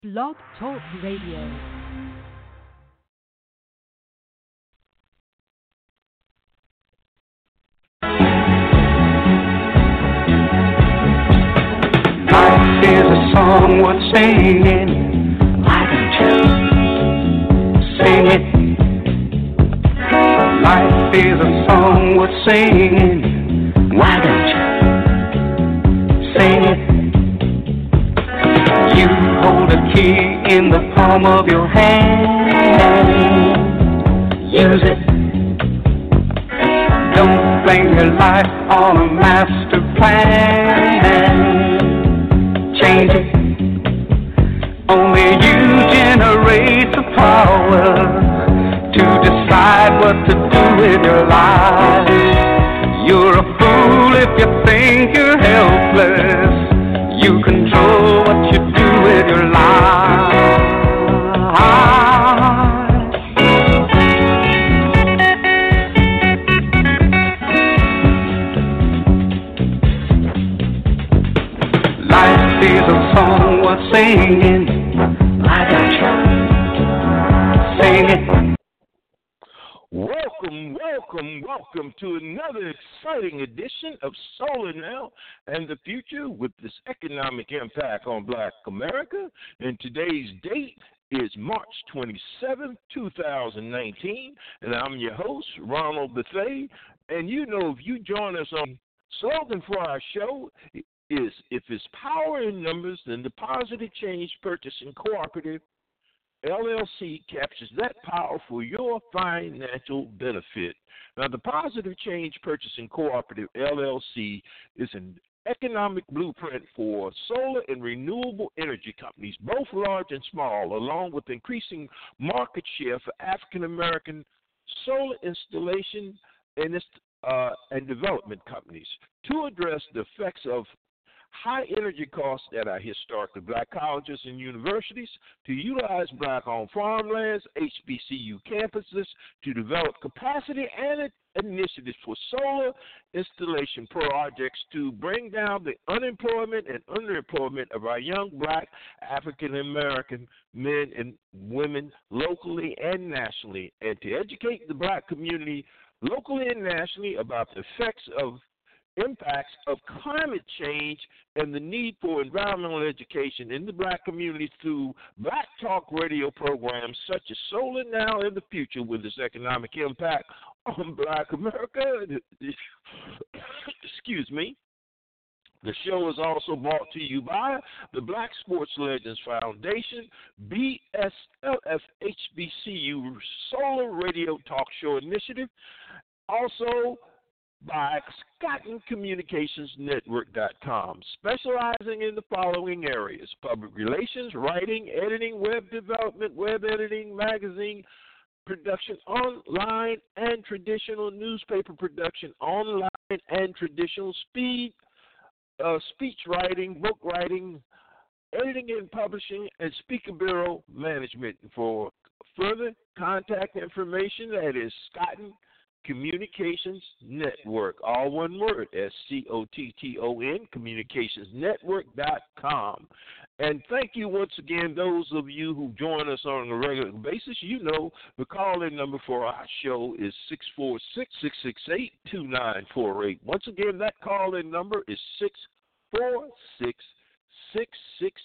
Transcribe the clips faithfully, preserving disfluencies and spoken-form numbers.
Blog Talk Radio. Life is a song worth singing. Why don't you sing it? Life is a song worth singing. Why don't you sing it? You hold a key in the palm of your hand. Use it. Don't blame your life on a master plan. Change it. Only you generate the power to decide what to do with your life. You're a fool if you think you're helpless. You control what you do with your life. Life is a song worth singing. Why don't you sing it? Welcome, welcome, welcome to another exciting edition of Solar Now and the Future with this economic impact on Black America. And today's date is March twenty-seventh, twenty nineteen, and I'm your host, Ronald Bethea. And you know, if you join us on slogan for our show is, if it's power in numbers, then the Positive Change Purchasing Cooperative L L C captures that power for your financial benefit. Now, the Positive Change Purchasing Cooperative L L C is an economic blueprint for solar and renewable energy companies, both large and small, along with increasing market share for African American solar installation and, uh, and development companies to address the effects of high energy costs at our historically black colleges and universities, to utilize black-owned farmlands, H B C U campuses, to develop capacity and initiatives for solar installation projects to bring down the unemployment and underemployment of our young black African American men and women locally and nationally, and to educate the black community locally and nationally about the effects of impacts of climate change and the need for environmental education in the black community through Black Talk radio programs such as Solar Now in the Future with its economic impact on Black America. Excuse me. The show is also brought to you by the Black Sports Legends Foundation, B S L F H B C U Solar Radio Talk Show Initiative, also by Scotton Communications Network dot com, specializing in the following areas: public relations, writing, editing, web development, web editing, magazine production online, and traditional newspaper production online, and traditional speed, uh, speech writing, book writing, editing and publishing, and speaker bureau management. For further contact information, that is Scotton Communications Network, all one word, S C O T T O N, communications network dot com. And thank you once again, those of you who join us on a regular basis. You know the call-in number for our show is six four six, six six eight, two nine four eight. Once again, that call-in number is six four six, six six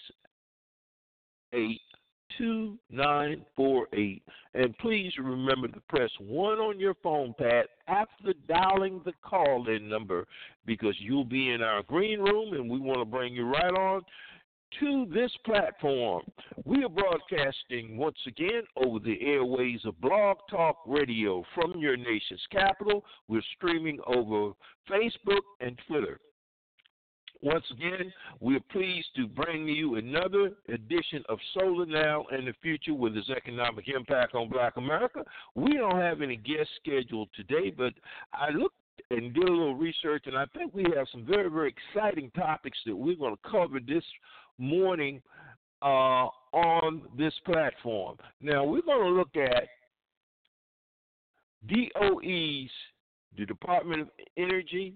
eight, two nine four eight. And please remember to press one on your phone pad after dialing the call-in number, because you'll be in our green room and we want to bring you right on to this platform. We are broadcasting once again over the airways of Blog Talk Radio from your nation's capital. We're streaming over Facebook and Twitter. Once again, we are pleased to bring you another edition of Solar Now and the Future with its economic impact on Black America. We don't have any guests scheduled today, but I looked and did a little research, and I think we have some very, very exciting topics that we're going to cover this morning uh, on this platform. Now, we're going to look at D O E's, the Department of Energy,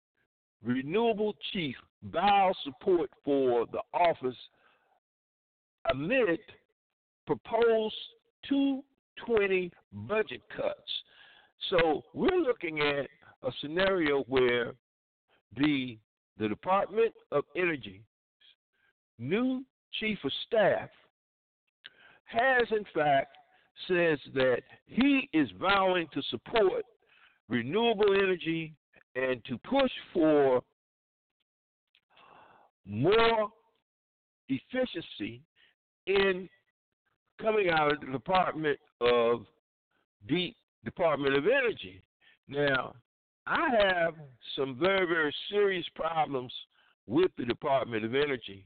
Renewable Chief vows support for the Office amid proposed two twenty budget cuts. So we're looking at a scenario where the the Department of Energy new chief of staff has in fact says that he is vowing to support renewable energy and to push for more efficiency in coming out of the Department of the Department of Energy. Now, I have some very, very serious problems with the Department of Energy.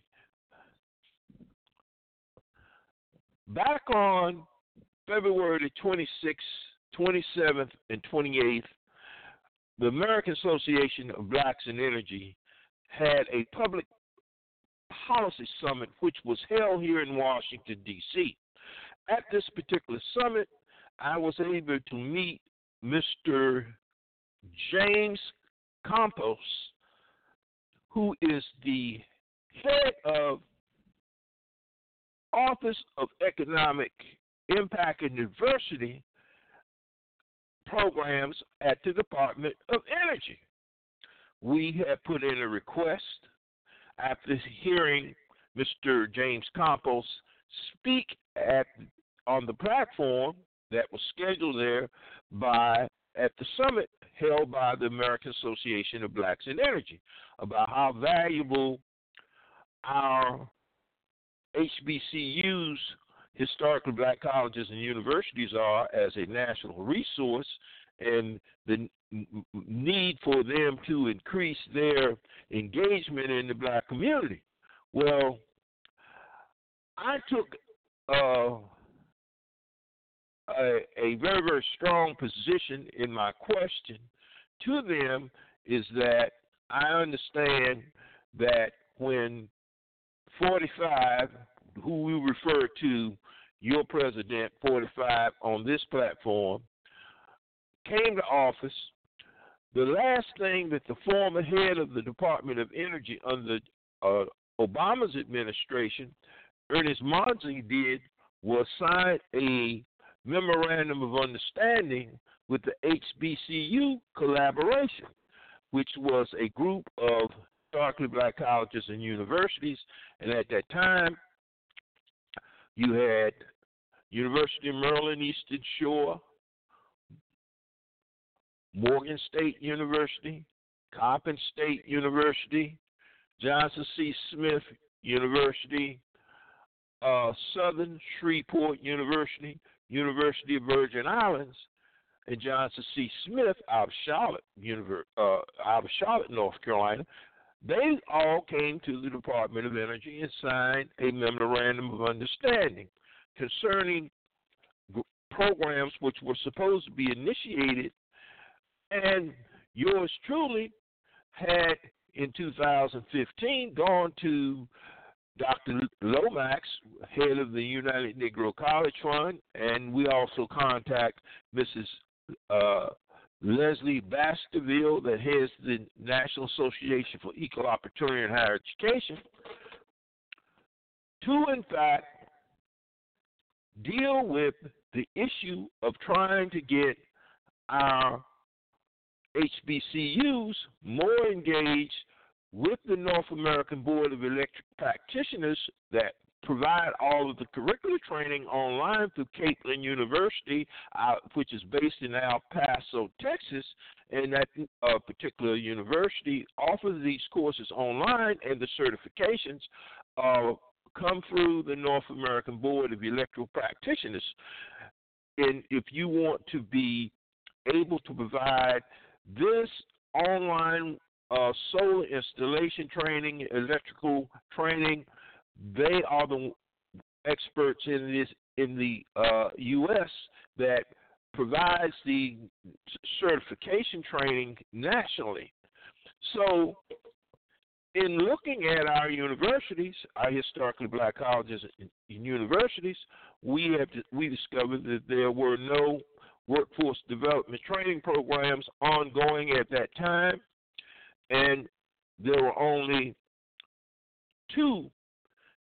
Back on February the twenty-sixth, twenty-seventh, and twenty-eighth, the American Association of Blacks in Energy had a public policy summit which was held here in Washington, D C At this particular summit, I was able to meet Mister James Campos, who is the head of Office of Economic Impact and Diversity programs at the Department of Energy. We have put in a request after hearing Mister James Campos speak at on the platform that was scheduled there by at the summit held by the American Association of Blacks in Energy about how valuable our H B C Us, historically black colleges and universities, are as a national resource, and the n- need for them to increase their engagement in the black community. Well, I took uh, a, a very, very strong position in my question to them is that I understand that when forty-five, who we refer to, your president, forty-five, on this platform, came to office, the last thing that the former head of the Department of Energy under uh, Obama's administration, Ernest Monsey, did was sign a memorandum of understanding with the H B C U collaboration, which was a group of historically black colleges and universities. And at that time, you had University of Maryland Eastern Shore, Morgan State University, Coppin State University, Johnson C. Smith University, uh, Southern Shreveport University, University of Virgin Islands, and Johnson C. Smith out of Charlotte, Univer- uh, out of Charlotte, North Carolina. They all came to the Department of Energy and signed a memorandum of understanding concerning g- programs which were supposed to be initiated. And yours truly had, in two thousand fifteen, gone to Doctor Lomax, head of the United Negro College Fund, and we also contact Missus Uh, Leslie Baskerville, that heads the National Association for Equal Opportunity in Higher Education, to, in fact, deal with the issue of trying to get our H B C Us more engaged with the North American Board of Electric Practitioners that provide all of the curricular training online through Caitlin University, uh, which is based in El Paso, Texas, and that uh, particular university offers these courses online, and the certifications uh, come through the North American Board of Electrical Practitioners. And if you want to be able to provide this online uh, solar installation training, electrical training, they are the experts in this in the uh, U S that provides the certification training nationally. So, in looking at our universities, our historically black colleges and universities, we have we discovered that there were no workforce development training programs ongoing at that time, and there were only two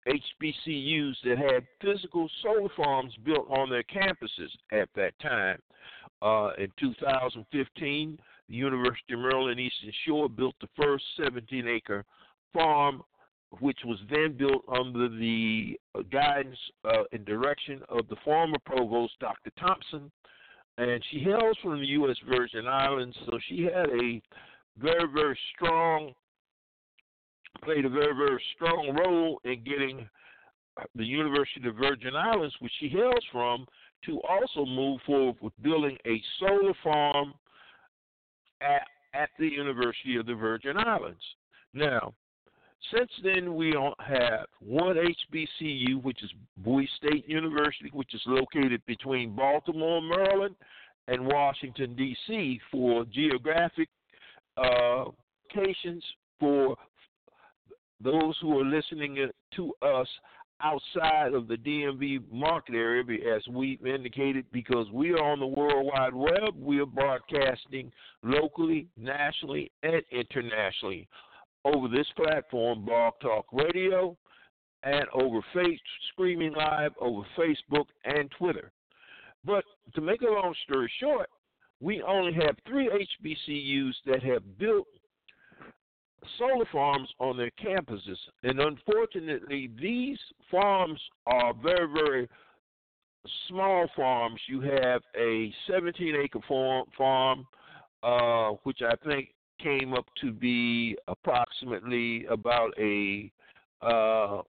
H B C Us that had physical solar farms built on their campuses at that time. Uh, in two thousand fifteen, the University of Maryland Eastern Shore built the first seventeen-acre farm, which was then built under the guidance uh, and direction of the former provost, Doctor Thompson. And she hails from the U S Virgin Islands, so she had a very, very strong, played a very, very strong role in getting the University of the Virgin Islands, which she hails from, to also move forward with building a solar farm at, at the University of the Virgin Islands. Now, since then, we don't have one H B C U, which is Bowie State University, which is located between Baltimore, Maryland, and Washington, D C, for geographic uh, locations for those who are listening to us outside of the D M V market area, as we've indicated, because we are on the World Wide Web. We are broadcasting locally, nationally, and internationally over this platform, Blog Talk Radio, and over face, streaming live over Facebook and Twitter. But to make a long story short, we only have three H B C Us that have built solar farms on their campuses. And unfortunately, these farms are very, very small farms. You have a seventeen-acre farm, farm uh, which I think came up to be approximately about a uh,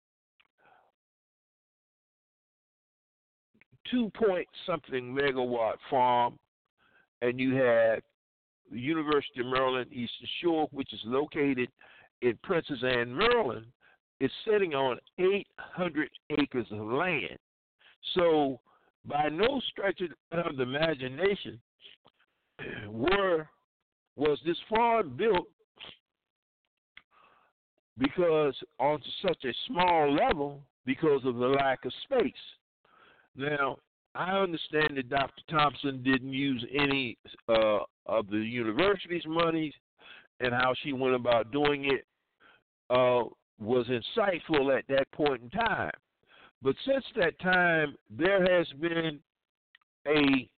two point something megawatt farm, and you had the University of Maryland Eastern Shore, which is located in Princess Anne, Maryland, is sitting on eight hundred acres of land. So by no stretch of the imagination were was this farm built because on such a small level because of the lack of space. Now, I understand that Doctor Thompson didn't use any uh, of the university's money, and how she went about doing it uh, was insightful at that point in time. But since that time, there has been a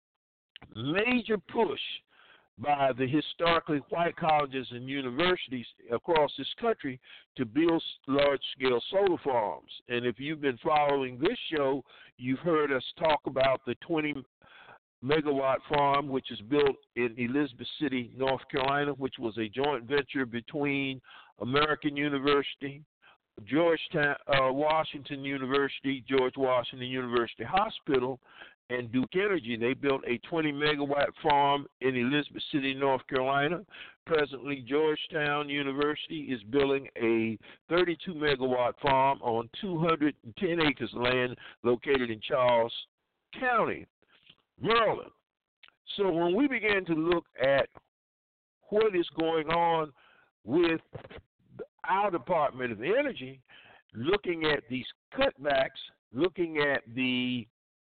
major push by the historically white colleges and universities across this country to build large-scale solar farms. And if you've been following this show, you've heard us talk about the twenty megawatt farm, which is built in Elizabeth City, North Carolina, which was a joint venture between American University, Georgetown, uh, Washington University, George Washington University Hospital, and Duke Energy. They built a twenty megawatt farm in Elizabeth City, North Carolina. Presently, Georgetown University is building a thirty-two megawatt farm on two hundred ten acres of land located in Charles County, Maryland. So when we began to look at what is going on with our Department of Energy, looking at these cutbacks, looking at the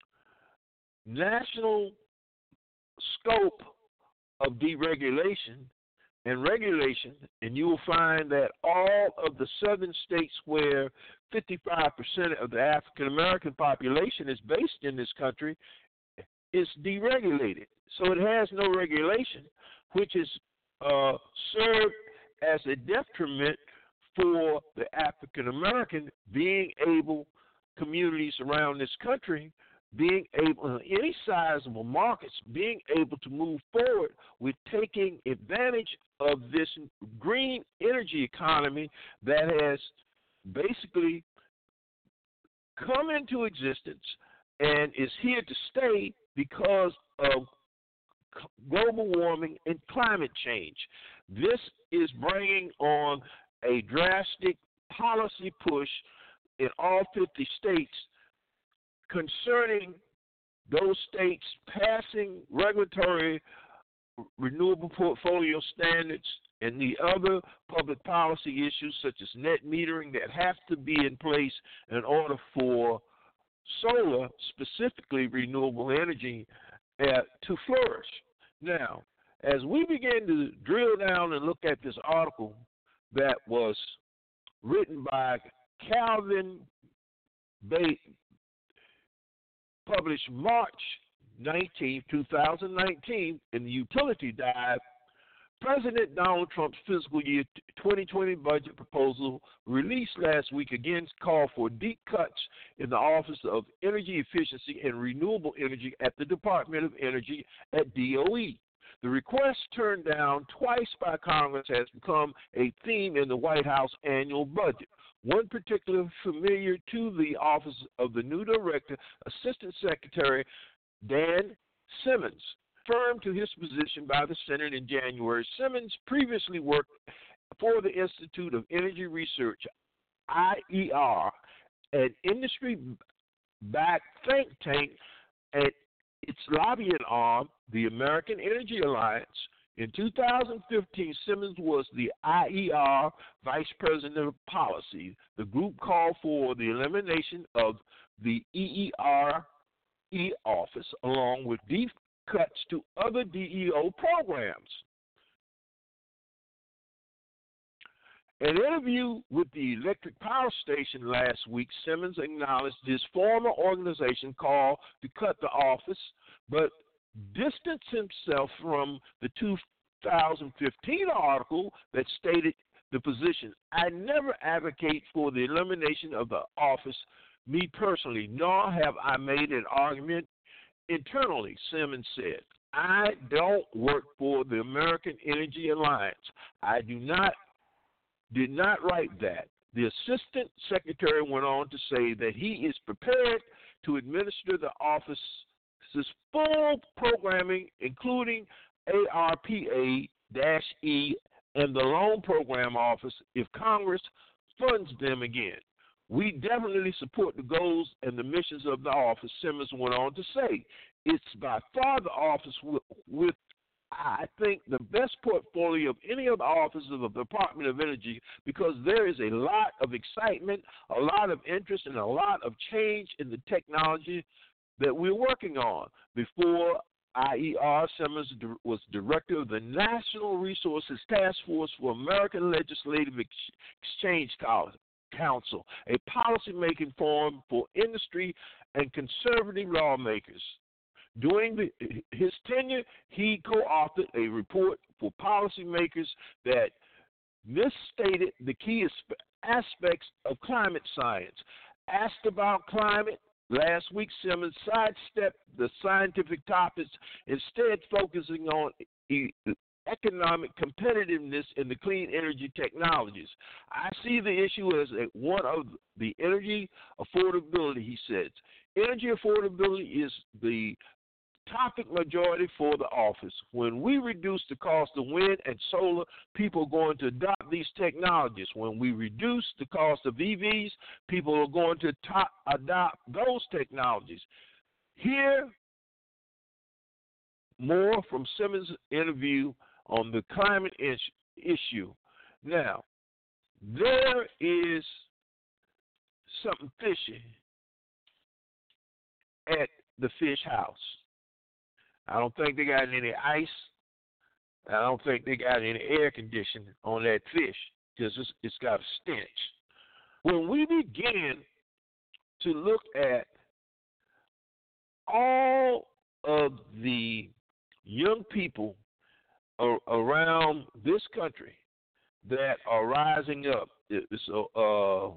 national scope of deregulation and regulation, and you will find that all of the southern states where fifty-five percent of the African American population is based in this country is deregulated. So it has no regulation, which is uh, served as a detriment for the African American being able, communities around this country, being able, any sizable markets, being able to move forward with taking advantage of this green energy economy that has basically come into existence and is here to stay because of global warming and climate change. This is bringing on a drastic policy push in all fifty states concerning those states passing regulatory renewable portfolio standards and the other public policy issues such as net metering that have to be in place in order for solar, specifically renewable energy, uh, to flourish. Now, as we begin to drill down and look at this article that was written by Calvin Bay published March nineteenth, twenty nineteen, in the Utility Dive, President Donald Trump's fiscal year twenty twenty budget proposal released last week again called for deep cuts in the Office of Energy Efficiency and Renewable Energy at the Department of Energy at D O E. The request, turned down twice by Congress, has become a theme in the White House annual budget. One particular familiar to the office of the new director, Assistant Secretary Dan Simmons, confirmed to his position by the Senate in January. Simmons previously worked for the Institute of Energy Research, I E R, an industry-backed think tank, and its lobbying arm, the American Energy Alliance. In two thousand fifteen, Simmons was the I E R Vice President of Policy. The group called for the elimination of the E E R E office, along with deep cuts to other D E O programs. In an interview with the Electric Power Station last week, Simmons acknowledged his former organization called to cut the office, but distanced himself from the two thousand fifteen article that stated the position. I never advocate for the elimination of the office, me personally, nor have I made an argument internally, Simmons said. I don't work for the American Energy Alliance. I do not did not write that. The Assistant Secretary went on to say that he is prepared to administer the office's full programming, including A R P A E and the Loan Program Office, if Congress funds them again. We definitely support the goals and the missions of the office, Simmons went on to say. It's by far the office with, with I think, the best portfolio of any of the offices of the Department of Energy, because there is a lot of excitement, a lot of interest, and a lot of change in the technology that we're working on. Before I E R, Simmons was director of the National Resources Task Force for American Legislative Exchange Council, a policy-making forum for industry and conservative lawmakers. During the, his tenure, he co-authored a report for policymakers that misstated the key aspects of climate science. Asked about climate last week, Simmons sidestepped the scientific topics, instead focusing on e- economic competitiveness in the clean energy technologies. I see the issue as a, one of the energy affordability, he says. Energy affordability is the topic majority for the office. When we reduce the cost of wind and solar, people are going to adopt these technologies. When we reduce the cost of E Vs, people are going to top, adopt those technologies. Here, more from Simmons' interview on the climate is- issue. Now, there is something fishy at the fish house. I don't think they got any ice. I don't think they got any air conditioning on that fish, because it's, it's got a stench. When we begin to look at all of the young people ar- around this country that are rising up, it's a uh,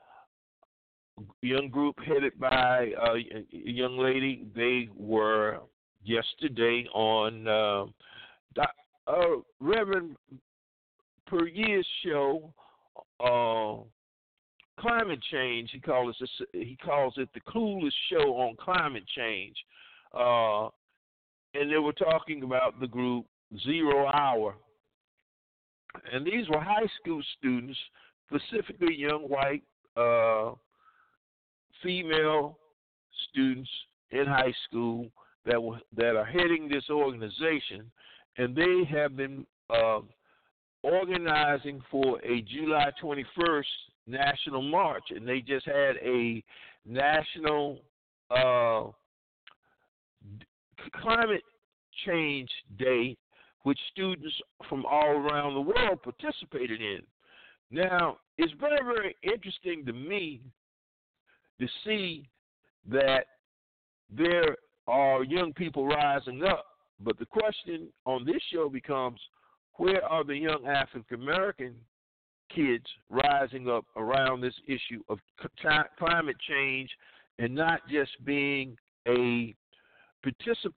young group headed by uh, a young lady. They were yesterday on uh, uh, Reverend Perier's show, uh, Climate Change. He calls it he calls it the coolest show on climate change, uh, and they were talking about the group Zero Hour, and these were high school students, specifically young white uh, female students in high school that were, that are heading this organization, and they have been uh, organizing for a July twenty-first national march, and they just had a national uh, climate change day, which students from all around the world participated in. Now, it's very, very interesting to me to see that there are young people rising up. But the question on this show becomes, where are the young African American kids rising up around this issue of climate change and not just being a participant,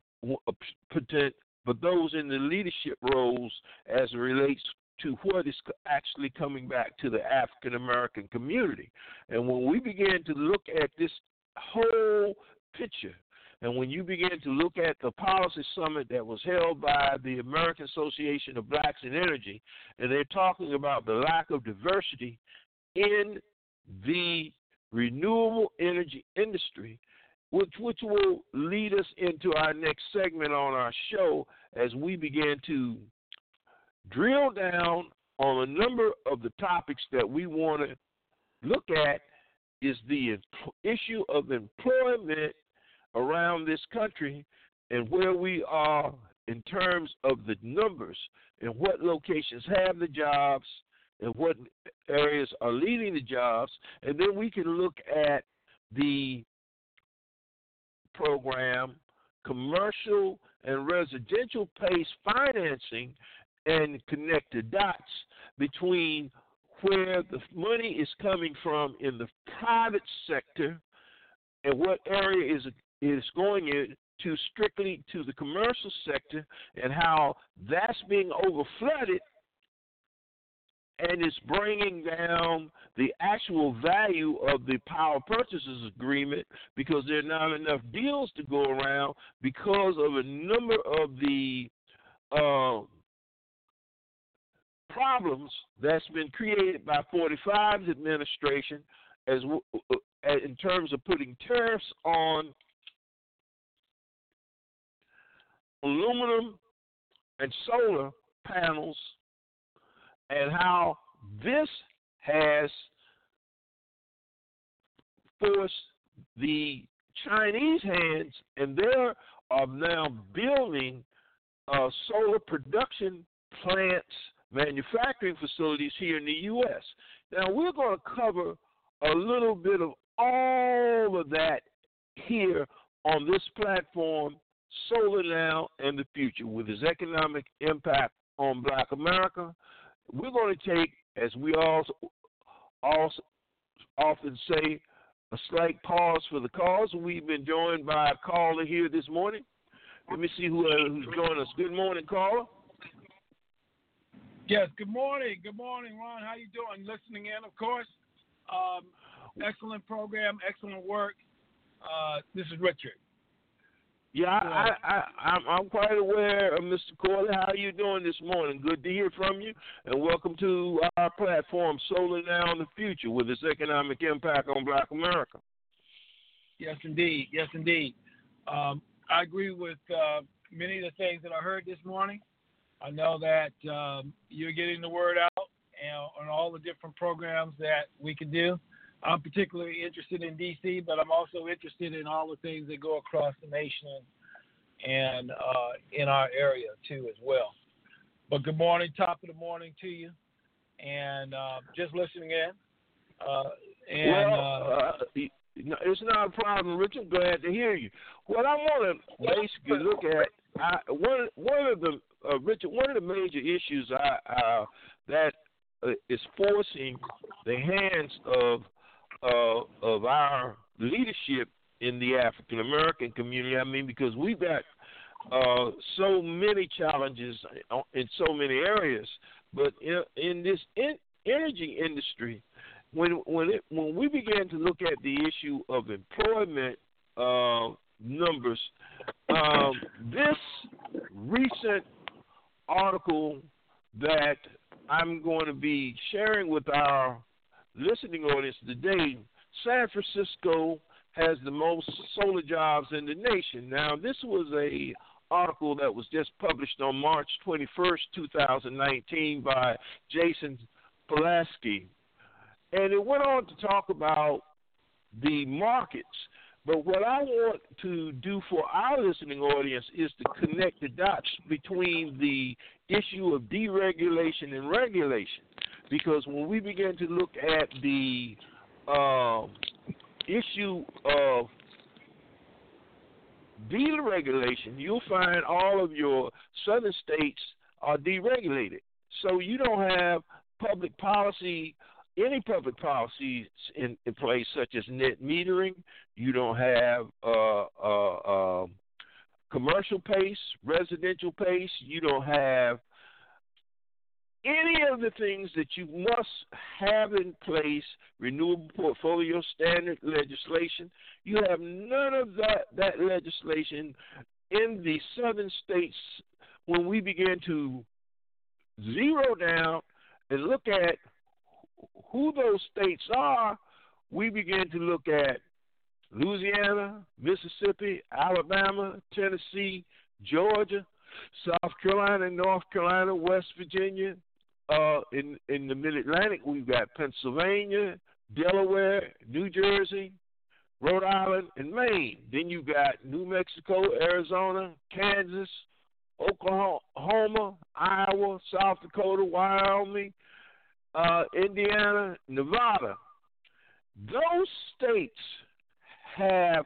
but those in the leadership roles as it relates to what is actually coming back to the African American community. And when we begin to look at this whole picture, and when you begin to look at the policy summit that was held by the American Association of Blacks in Energy, and they're talking about the lack of diversity in the renewable energy industry, which, which will lead us into our next segment on our show as we begin to drill down on a number of the topics that we want to look at is the issue of employment around this country and where we are in terms of the numbers and what locations have the jobs and what areas are leading the jobs. And then we can look at the program, commercial and residential PACE financing, and connect the dots between where the money is coming from in the private sector and what area is is going into strictly to the commercial sector and how that's being overflooded and it's bringing down the actual value of the power purchases agreement because there are not enough deals to go around because of a number of the uh, problems that's been created by forty-five's administration as in terms of putting tariffs on aluminum and solar panels, and how this has forced the Chinese hands, and they are now building uh, solar production plants, manufacturing facilities here in the U S. Now, we're going to cover a little bit of all of that here on this platform, Solar Now and the Future, with its economic impact on Black America. We're going to take, as we also, also often say, a slight pause for the cause. We've been joined by a caller here this morning. Let me see who, uh, who's joining us. Good morning, caller. Yes, good morning. Good morning, Ron. How you doing? Listening in, of course. Um, excellent program, excellent work. Uh, this is Richard. Yeah, I, I, I, I'm quite aware of Mister Corley. How are you doing this morning? Good to hear from you, and welcome to our platform, Solar Now and the Future, with its economic impact on Black America. Yes, indeed. Yes, indeed. Um, I agree with uh, many of the things that I heard this morning. I know that um, you're getting the word out and, on all the different programs that we can do. I'm particularly interested in D C, but I'm also interested in all the things that go across the nation and uh, in our area, too, as well. But good morning, top of the morning to you, and uh, just listening in. Uh, and well, uh, uh, it's not a problem, Richard. Glad to hear you. What I want to basically look at, I, one, one of the, uh, Richard, one of the major issues I, uh, that uh, is forcing the hands of Uh, of our leadership in the African American community. I mean, because we've got uh, so many challenges in so many areas, but in, in this in, energy industry, when when it, when we began to look at the issue of employment uh, numbers, um, this recent article that I'm going to be sharing with our listening audience today, San Francisco has the most solar jobs in the nation. Now, this was a article that was just published on March twenty-first, twenty nineteen by Jason Pulaski. And it went on to talk about the markets. But what I want to do for our listening audience is to connect the dots between the issue of deregulation and regulation. because when we begin to look at the uh, issue of deregulation, you'll find all of your southern states are deregulated. So you don't have public policy, any public policies in, in place, such as net metering. You don't have uh, uh, uh, commercial pace, residential pace. You don't have any of the things that you must have in place, renewable portfolio standard legislation. You have none of that, that legislation in the southern states. When we begin to zero down and look at who those states are, we begin to look at Louisiana, Mississippi, Alabama, Tennessee, Georgia, South Carolina, North Carolina, West Virginia. Uh, in, in the Mid-Atlantic, we've got Pennsylvania, Delaware, New Jersey, Rhode Island, and Maine. Then you've got New Mexico, Arizona, Kansas, Oklahoma, Iowa, South Dakota, Wyoming, uh, Indiana, Nevada. Those states have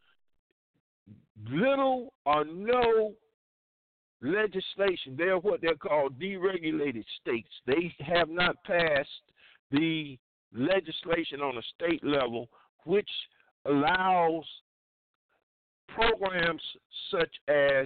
little or no legislation. They are what they're called deregulated states. They have not passed the legislation on a state level which allows programs such as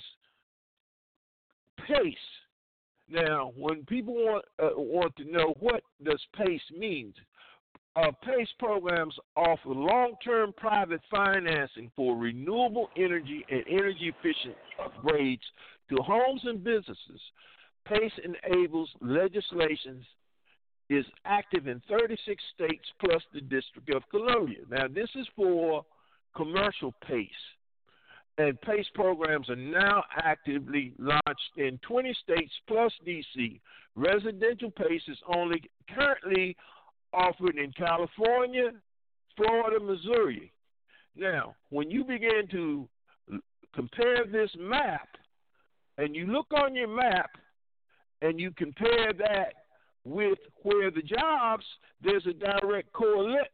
PACE. Now, when people want uh, want to know what does PACE mean, uh, PACE programs offer long-term private financing for renewable energy and energy-efficient upgrades to homes and businesses. PACE enables legislation is active in thirty-six states plus the District of Columbia. Now, this is for commercial PACE. And PACE programs are now actively launched in twenty states plus D C. Residential PACE is only currently offered in California, Florida, Missouri. Now, when you begin to compare this map, and you look on your map, and you compare that with where the jobs, there's a direct correlation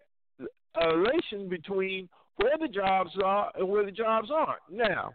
between where the jobs are and where the jobs aren't. Now,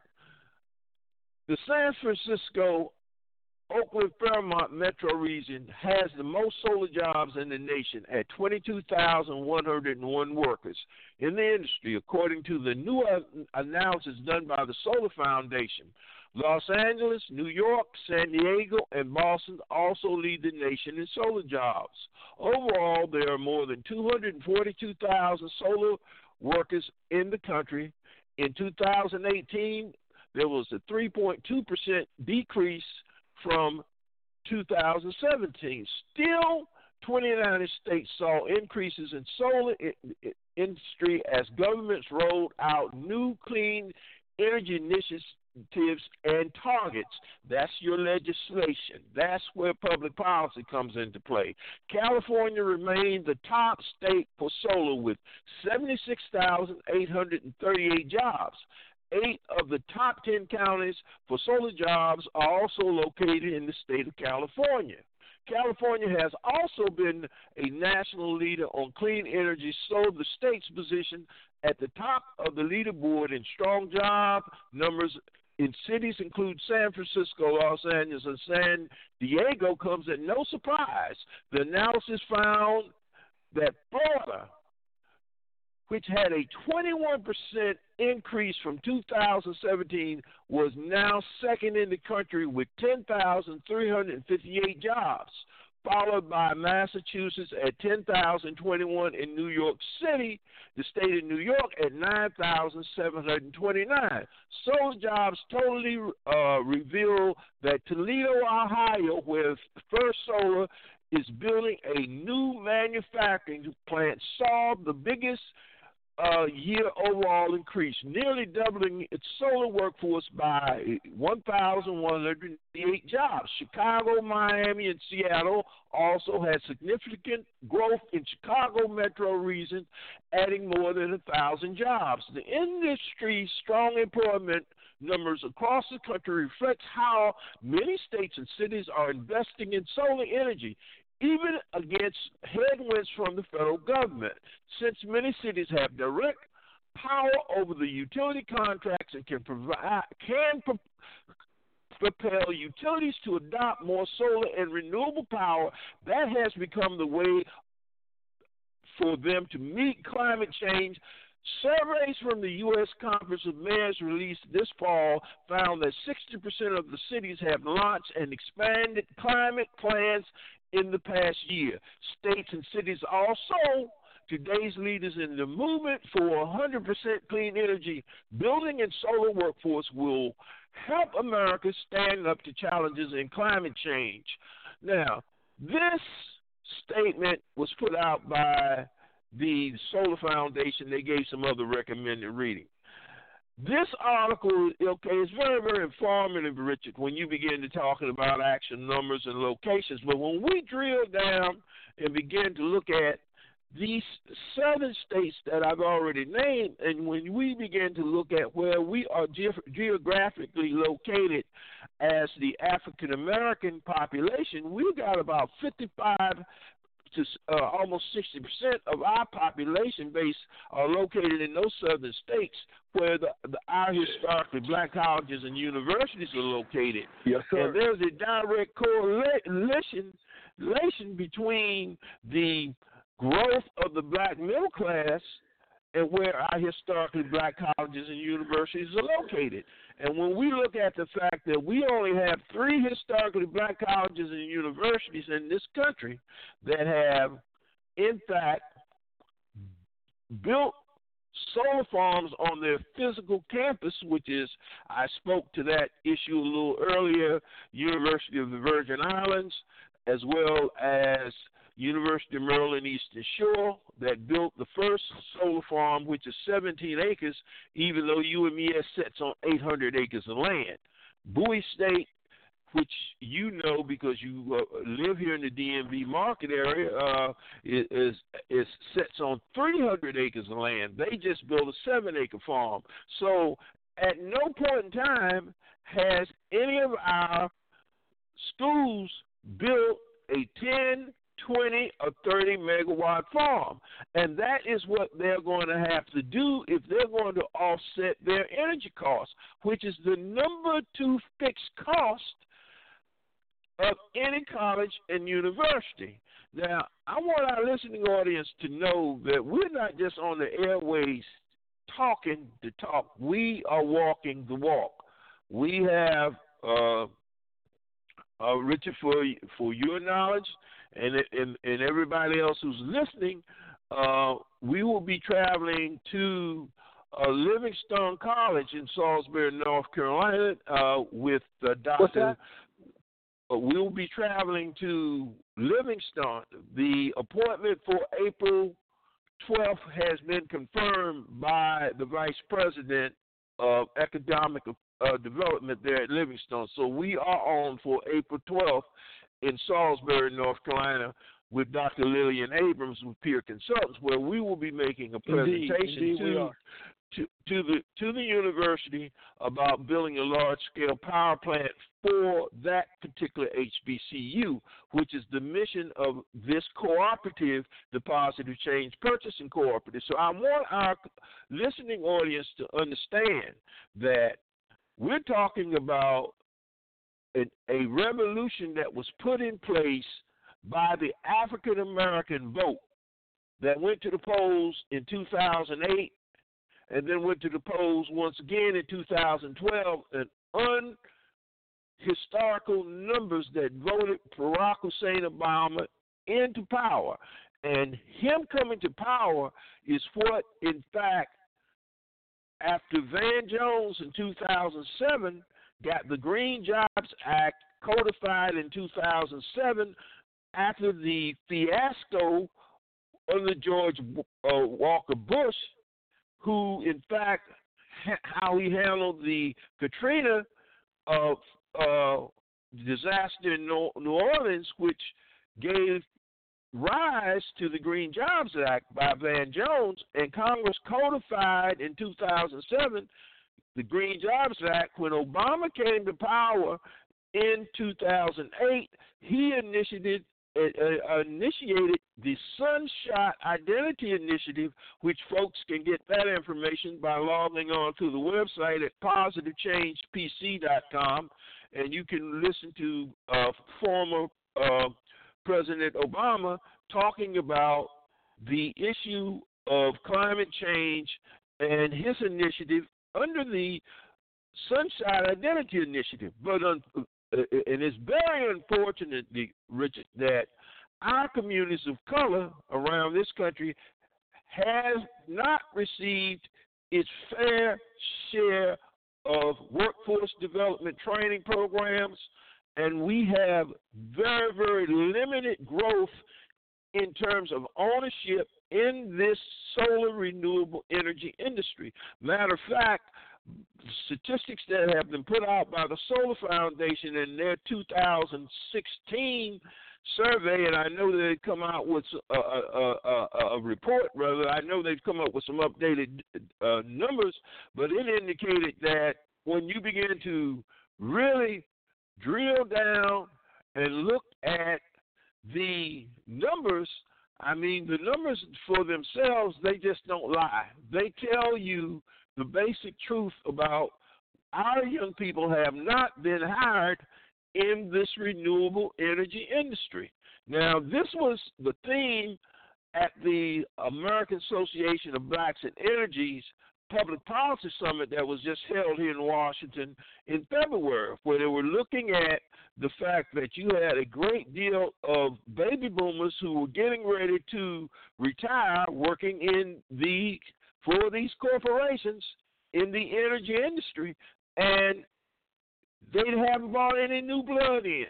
the San Francisco, Oakland, Fairmont metro region has the most solar jobs in the nation at twenty-two thousand one hundred one workers in the industry, according to the new analysis done by the Solar Foundation. Los Angeles, New York, San Diego, and Boston also lead the nation in solar jobs. Overall, there are more than two hundred forty-two thousand solar workers in the country. In two thousand eighteen, there was a three point two percent decrease from two thousand seventeen. Still, twenty-nine states saw increases in solar industry as governments rolled out new clean energy initiatives and targets. That's your legislation. That's where public policy comes into play. California remained the top state for solar with seventy-six thousand eight hundred thirty-eight jobs. Eight of the top ten counties for solar jobs are also located in the state of California. California has also been a national leader on clean energy, so the state's position at the top of the leaderboard in strong job numbers in cities include San Francisco, Los Angeles, and San Diego comes at no surprise. The analysis found that Florida, which had a twenty-one percent increase from two thousand seventeen, was now second in the country with ten thousand three hundred fifty-eight jobs, followed by Massachusetts at ten thousand twenty-one and New York City, the state of New York, at nine thousand seven hundred twenty-nine. Solar jobs totally uh, reveal that Toledo, Ohio, where First Solar is building a new manufacturing plant, saw the biggest uh, year overall increase, nearly doubling its solar workforce by one thousand one hundred eight jobs. Chicago, Miami, and Seattle also had significant growth in Chicago metro region, adding more than one thousand jobs. The industry's strong employment numbers across the country reflects how many states and cities are investing in solar energy. even against headwinds from the federal government, since many cities have direct power over the utility contracts and can provide can pro- propel utilities to adopt more solar and renewable power. That has become the way for them to meet climate change. Surveys from the U S Conference of Mayors released this fall found that sixty percent of the cities have launched and expanded climate plans in the past year. States and cities also, today's leaders in the movement for one hundred percent clean energy, building and solar workforce will help America stand up to challenges in climate change. Now, this statement was put out by the Solar Foundation. They gave some other recommended reading. This article, okay, is very, very informative, Richard, when you begin to talking about action numbers and locations. But when we drill down and begin to look at these southern states that I've already named, and when we begin to look at where we are ge- geographically located as the African American population, we've got about fifty-five to uh, almost sixty percent of our population base are located in those southern states where the, the, our historically black colleges and universities are located. Yes, sir. And there's a direct correlation relation between the growth of the black middle class and where our historically black colleges and universities are located. And when we look at the fact that we only have three historically black colleges and universities in this country that have, in fact, built solar farms on their physical campus, which is, I spoke to that issue a little earlier, University of the Virgin Islands, as well as University of Maryland Eastern Shore, that built the first solar farm, which is seventeen acres, even though U M E S sits on eight hundred acres of land. Bowie State, which you know because you uh, live here in the D M V market area, uh, is, is sits on three hundred acres of land. They just built a seven-acre farm. So at no point in time has any of our schools built a ten, twenty, or thirty megawatt farm. And that is what they're going to have to do if they're going to offset their energy costs, which is the number two fixed cost of any college and university. Now, I want our listening audience to know that we're not just on the airways talking the talk. We are walking the walk. We have, uh, uh, Richard, for, for your knowledge, And, and and everybody else who's listening, uh, we will be traveling to uh, Livingstone College in Salisbury, North Carolina, uh, with uh, Doctor Uh, we will be traveling to Livingstone. The appointment for April twelfth has been confirmed by the Vice President of Economic uh, Development there at Livingstone. So we are on for April twelfth in Salisbury, North Carolina, with Doctor Lillian Abrams with Peer Consultants, where we will be making a presentation Indeed, indeed to, to to the to the university about building a large-scale power plant for that particular H B C U, which is the mission of this cooperative, the Positive Change Purchasing Cooperative. So I want our listening audience to understand that we're talking about A, a revolution that was put in place by the African American vote that went to the polls in two thousand eight and then went to the polls once again in two thousand twelve, and unhistorical numbers that voted Barack Hussein Obama into power. And him coming to power is what, in fact, after Van Jones in two thousand seven, got the Green Jobs Act codified in two thousand seven after the fiasco under George uh, Walker Bush, who, in fact, ha- how he handled the Katrina uh, uh, disaster in New Orleans, which gave rise to the Green Jobs Act by Van Jones, and Congress codified in two thousand seven the Green Jobs Act. When Obama came to power in two thousand eight, he initiated it, uh, initiated the Sunshot Identity Initiative, which folks can get that information by logging on to the website at positive change p c dot com, and you can listen to uh, former uh, President Obama talking about the issue of climate change and his initiative under the Sunshine Identity Initiative. But un- and it's very unfortunate, Richard, that our communities of color around this country have not received its fair share of workforce development training programs, and we have very, very limited growth in terms of ownership in this solar renewable energy industry. Matter of fact, statistics that have been put out by the Solar Foundation in their two thousand sixteen survey, and I know they've come out with a, a, a, a report, rather, I know they've come up with some updated uh, numbers, but it indicated that when you begin to really drill down and look at the numbers, I mean, the numbers for themselves, they just don't lie. They tell you the basic truth about our young people have not been hired in this renewable energy industry. Now, this was the theme at the American Association of Blacks in Energy's Public Policy Summit that was just held here in Washington in February, where they were looking at the fact that you had a great deal of baby boomers who were getting ready to retire working in the for these corporations in the energy industry, and they haven't brought any new blood in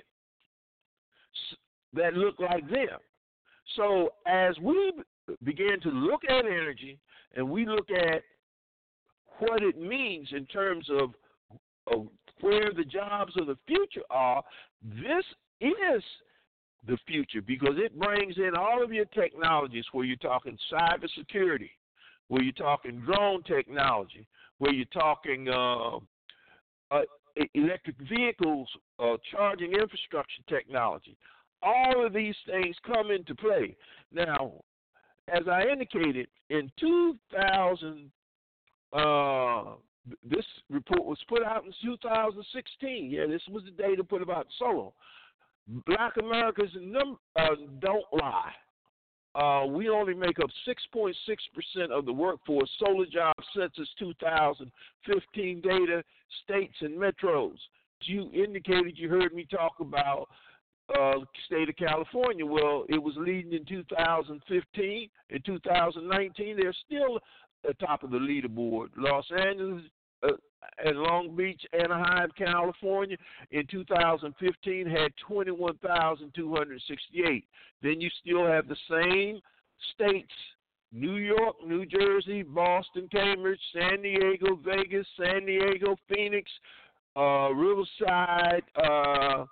that look like them. So as we begin to look at energy and we look at what it means in terms of, of where the jobs of the future are, this is the future because it brings in all of your technologies where you're talking cybersecurity, where you're talking drone technology, where you're talking uh, uh, electric vehicles, uh, charging infrastructure technology. All of these things come into play. Now, as I indicated, in two thousand, uh, this report was put out in two thousand sixteen. Yeah, this was the data put about solar. Black Americans num- uh, don't lie. Uh, we only make up six point six percent of the workforce. Solar Job Census two thousand fifteen data, states and metros. You indicated you heard me talk about uh, state of California. Well, it was leading in two thousand fifteen. In two thousand nineteen, they're still at the top of the leaderboard. Los Angeles uh, and Long Beach, Anaheim, California, in two thousand fifteen had twenty-one thousand two hundred sixty-eight. Then you still have the same states, New York, New Jersey, Boston, Cambridge, San Diego, Vegas, San Diego, Phoenix, uh, Riverside, uh,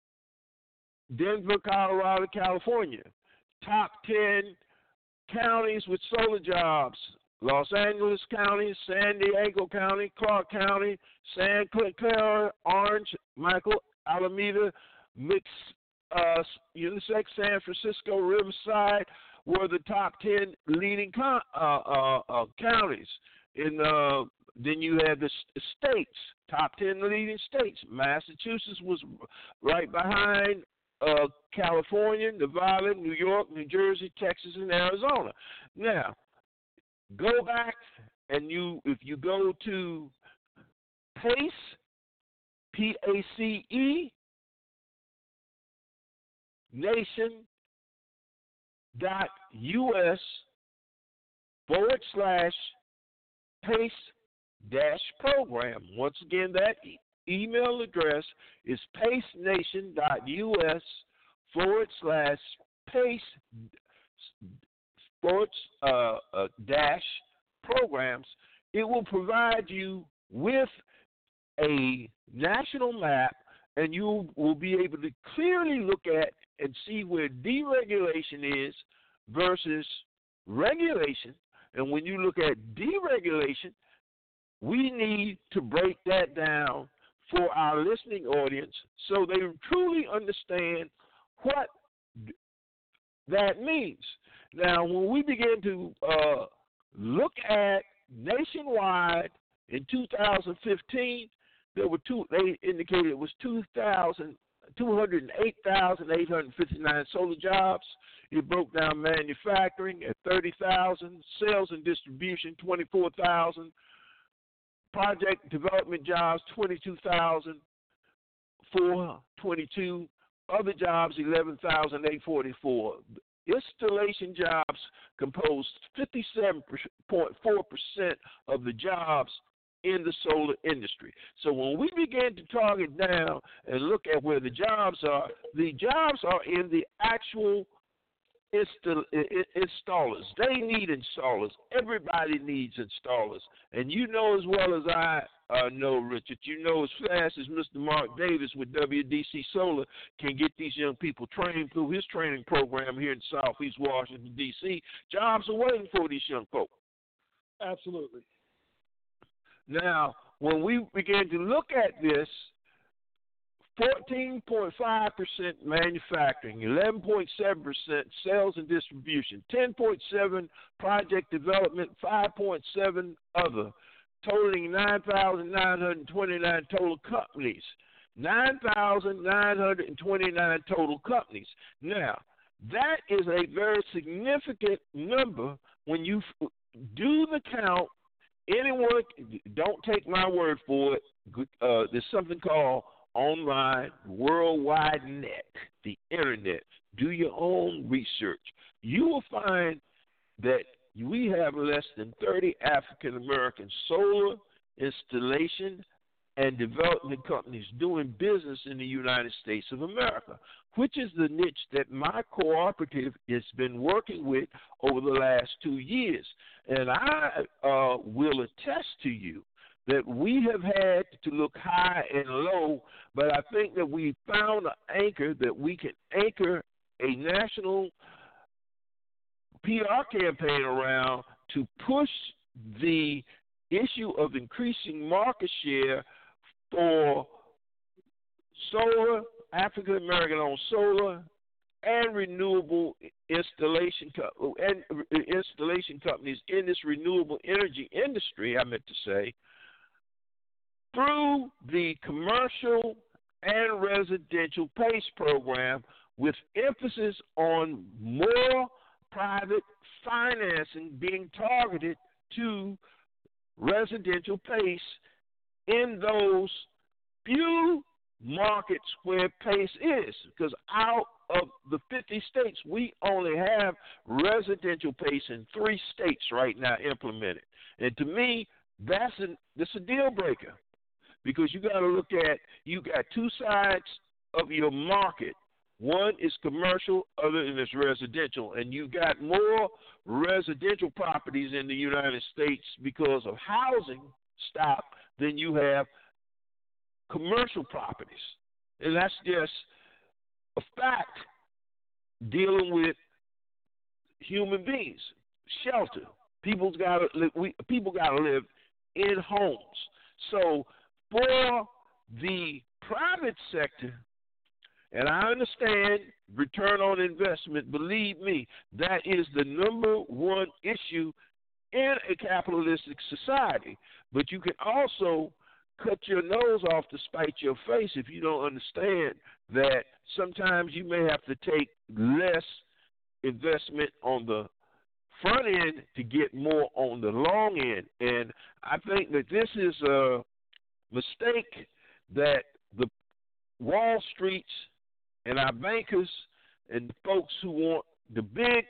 Denver, Colorado, California. Top ten counties with solar jobs: Los Angeles County, San Diego County, Clark County, San Clara, Orange, Michael, Alameda, Mix, uh, Unisex, San Francisco, Riverside were the top ten leading con- uh, uh, uh, counties. In uh, then you had the states, top ten leading states. Massachusetts was right behind uh, California, Nevada, New York, New Jersey, Texas, and Arizona. Now, go back and you, if you go to PACE, P A C E, nation dot U S forward slash PACE dash program. Once again, that e- email address is pacenation dot U S forward slash PACE forward uh, uh, dash programs. It will provide you with a national map, and you will be able to clearly look at and see where deregulation is versus regulation. And when you look at deregulation, we need to break that down for our listening audience so they truly understand what that means. Now, when we begin to uh, look at nationwide in two thousand fifteen, there were two. They indicated it was two thousand two hundred eight thousand eight hundred fifty-nine solar jobs. It broke down manufacturing at thirty thousand, sales and distribution twenty-four thousand, project development jobs twenty-two thousand four hundred twenty-two, other jobs eleven thousand eight hundred forty-four. Installation jobs composed fifty-seven point four percent of the jobs in the solar industry. So when we begin to target down and look at where the jobs are, the jobs are in the actual install, installers. They need installers. Everybody needs installers. And you know as well as I uh, know, Richard, you know as fast as Mister Mark Davis with W D C Solar can get these young people trained through his training program here in Southeast Washington, D C, jobs are waiting for these young folks. Absolutely. Now, when we begin to look at this, fourteen point five percent manufacturing, eleven point seven percent sales and distribution, ten point seven percent project development, five point seven percent other, totaling nine thousand nine hundred twenty-nine total companies. nine thousand nine hundred twenty-nine total companies. Now, that is a very significant number when you do the count. Anyone, don't take my word for it. Uh, there's something called online worldwide net, the internet. Do your own research. You will find that we have less than thirty African American solar installation and development companies doing business in the United States of America, which is the niche that my cooperative has been working with over the last two years. And I uh, will attest to you that we have had to look high and low, but I think that we found an anchor that we can anchor a national P R campaign around to push the issue of increasing market share for solar, African American owned solar, and renewable installation co- and installation companies in this renewable energy industry, I meant to say, through the commercial and residential PACE program with emphasis on more private financing being targeted to residential PACE in those few markets where PACE is, because out of the fifty states, we only have residential PACE in three states right now implemented. And to me, that's a, that's a deal breaker, because you got to look at, you got two sides of your market. One is commercial, other is residential, and you got more residential properties in the United States because of housing stock than you have commercial properties. And that's just a fact dealing with human beings. Shelter. People's got to we people got to live in homes. So for the private sector, and I understand return on investment, believe me, that is the number one issue in a capitalistic society. But you can also cut your nose off to spite your face if you don't understand that sometimes you may have to take less investment on the front end to get more on the long end. And I think that this is a mistake that the Wall Streets and our bankers and the folks who want the big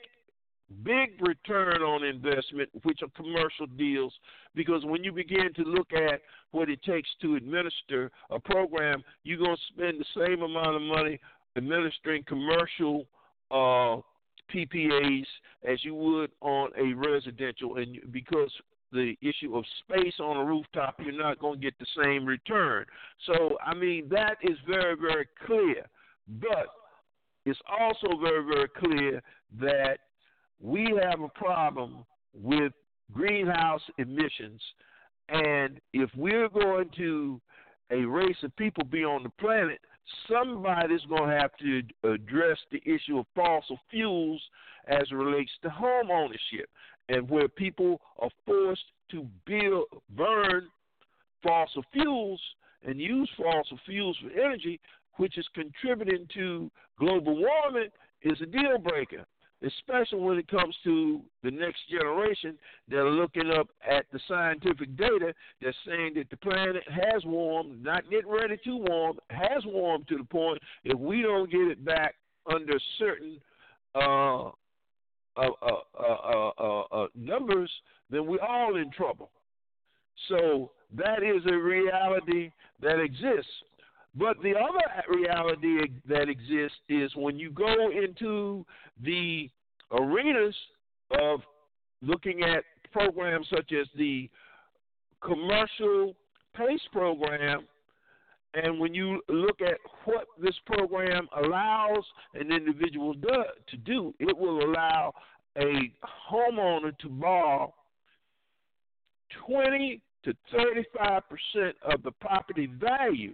big return on investment, which are commercial deals, because when you begin to look at what it takes to administer a program, you're going to spend the same amount of money administering commercial uh, P P As as you would on a residential, and because the issue of space on a rooftop, you're not going to get the same return. So, I mean, that is very, very clear. But it's also very, very clear that we have a problem with greenhouse emissions, and if we're going to a race of people be on the planet, somebody's going to have to address the issue of fossil fuels as it relates to home ownership, and where people are forced to build, burn fossil fuels and use fossil fuels for energy, which is contributing to global warming, is a deal breaker, especially when it comes to the next generation that are looking up at the scientific data that's saying that the planet has warmed, not getting ready to warm, has warmed to the point if we don't get it back under certain uh, uh, uh, uh, uh, uh, numbers, then we're all in trouble. So that is a reality that exists. But the other reality that exists is when you go into the arenas of looking at programs such as the commercial PACE program, and when you look at what this program allows an individual do, to do, it will allow a homeowner to borrow twenty to thirty-five percent of the property value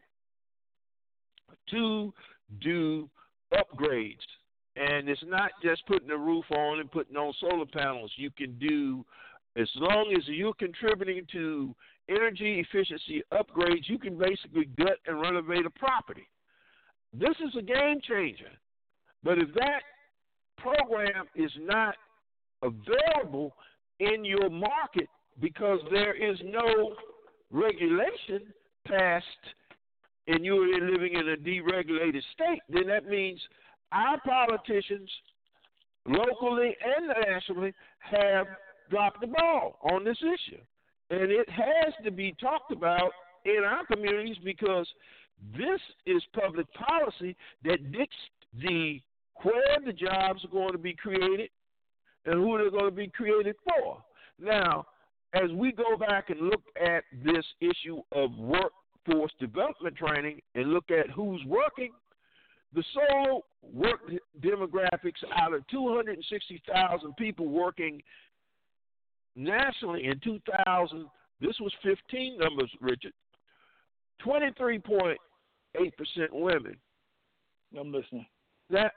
to do upgrades. And it's not just putting a roof on and putting on solar panels. You can do, as long as you're contributing to energy efficiency upgrades, you can basically gut and renovate a property. This is a game changer. But if that program is not available in your market because there is no regulation passed and you're living in a deregulated state, then that means our politicians, locally and nationally, have dropped the ball on this issue. And it has to be talked about in our communities because this is public policy that dictates the where the jobs are going to be created and who they're going to be created for. Now, as we go back and look at this issue of workforce development training and look at who's working, the sole work demographics out of two hundred sixty thousand people working nationally in two thousand, this was fifteen numbers, Richard, twenty-three point eight percent women. I'm listening. That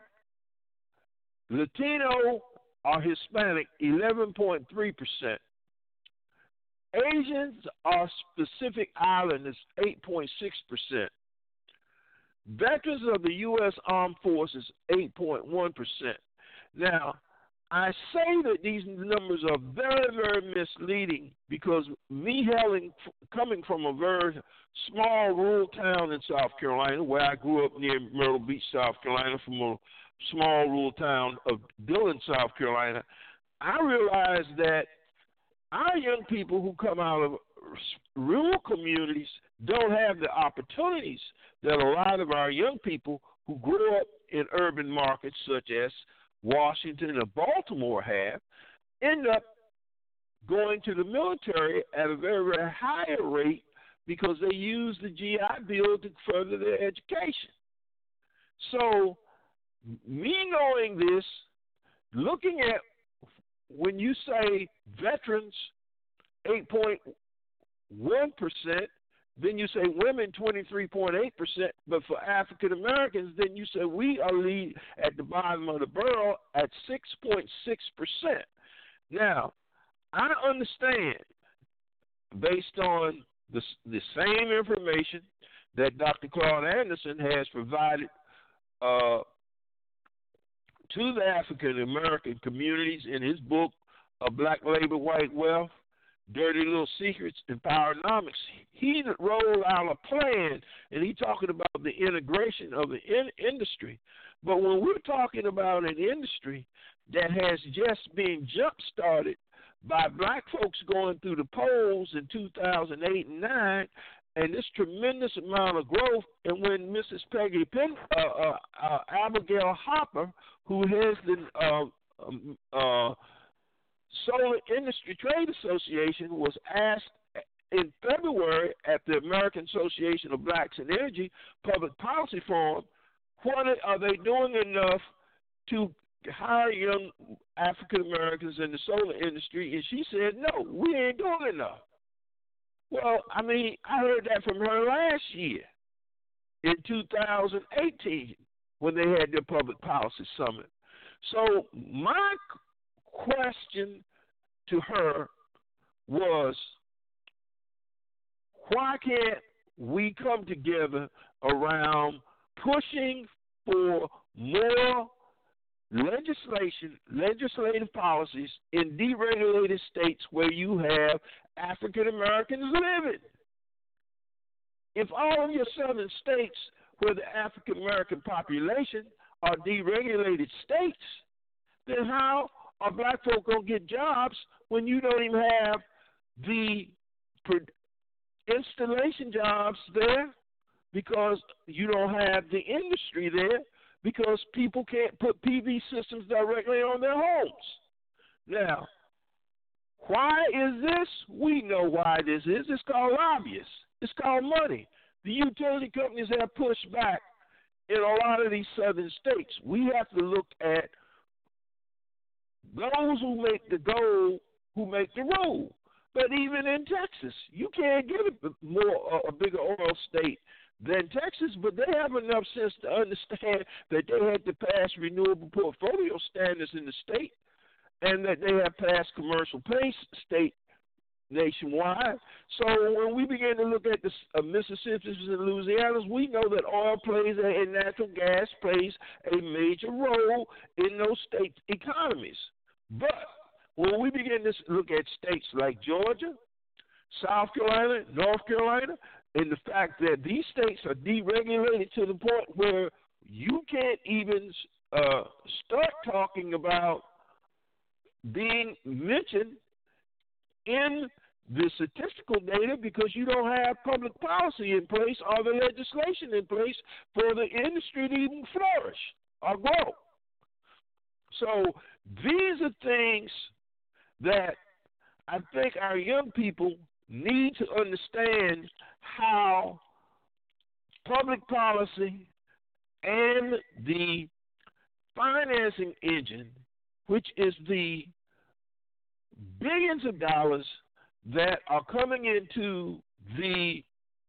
Latino or Hispanic, eleven point three percent. Asians are Pacific Islanders, eight point six percent. Veterans of the U S Armed Forces, eight point one percent. Now, I say that these numbers are very, very misleading because me hailing, coming from a very small rural town in South Carolina, where I grew up near Myrtle Beach, South Carolina, from a small rural town of Dillon, South Carolina, I realized that our young people who come out of rural communities don't have the opportunities that a lot of our young people who grew up in urban markets such as Washington or Baltimore have, end up going to the military at a very, very higher rate because they use the G I Bill to further their education. So, me knowing this, looking at when you say veterans, eight point one percent, then you say women, twenty-three point eight percent, but for African Americans, then you say we are lead at the bottom of the barrel at six point six percent. Now, I understand, based on the, the same information that Doctor Claude Anderson has provided uh, to the African American communities in his book, uh, Black Labor, White Wealth, Dirty Little Secrets and Powernomics. He rolled out a plan, and he's talking about the integration of the in- industry. But when we're talking about an industry that has just been jump-started by black folks going through the polls in two thousand eight and nine, and this tremendous amount of growth, and when Missus Peggy Penn, uh, uh, uh, Abigail Hopper, who heads the uh, um, uh, Solar Industry Trade Association, was asked in February at the American Association of Blacks in Energy Public Policy Forum, what are they doing enough to hire young African Americans in the solar industry? And she said, no, we ain't doing enough. Well, I mean, I heard that from her last year. in two thousand eighteen when they had their public policy summit. So my question to her was, why can't we come together around pushing for more legislation, legislative policies in deregulated states where you have African Americans living? If all of your southern states where the African American population are deregulated states, then how are black folk going to get jobs when you don't even have the installation jobs there, because you don't have the industry there, because people can't put P V systems directly on their homes? Now, why is this? We know why this is. It's called lobbyists. It's called money. The utility companies have pushed back in a lot of these southern states. We have to look at those who make the goal, who make the rule. But even in Texas, you can't get a more a bigger oil state than Texas, but they have enough sense to understand that they had to pass renewable portfolio standards in the state, and that they have passed commercial pay state nationwide. So when we begin to look at the uh, Mississippi's and Louisiana's, we know that oil plays a, and natural gas plays a major role in those state economies. But when we begin to look at states like Georgia, South Carolina, North Carolina, and the fact that these states are deregulated to the point where you can't even uh, start talking about being mentioned in the statistical data, because you don't have public policy in place or the legislation in place for the industry to even flourish or grow. So these are things that I think our young people need to understand, how public policy and the financing engine, which is the billions of dollars that are coming into the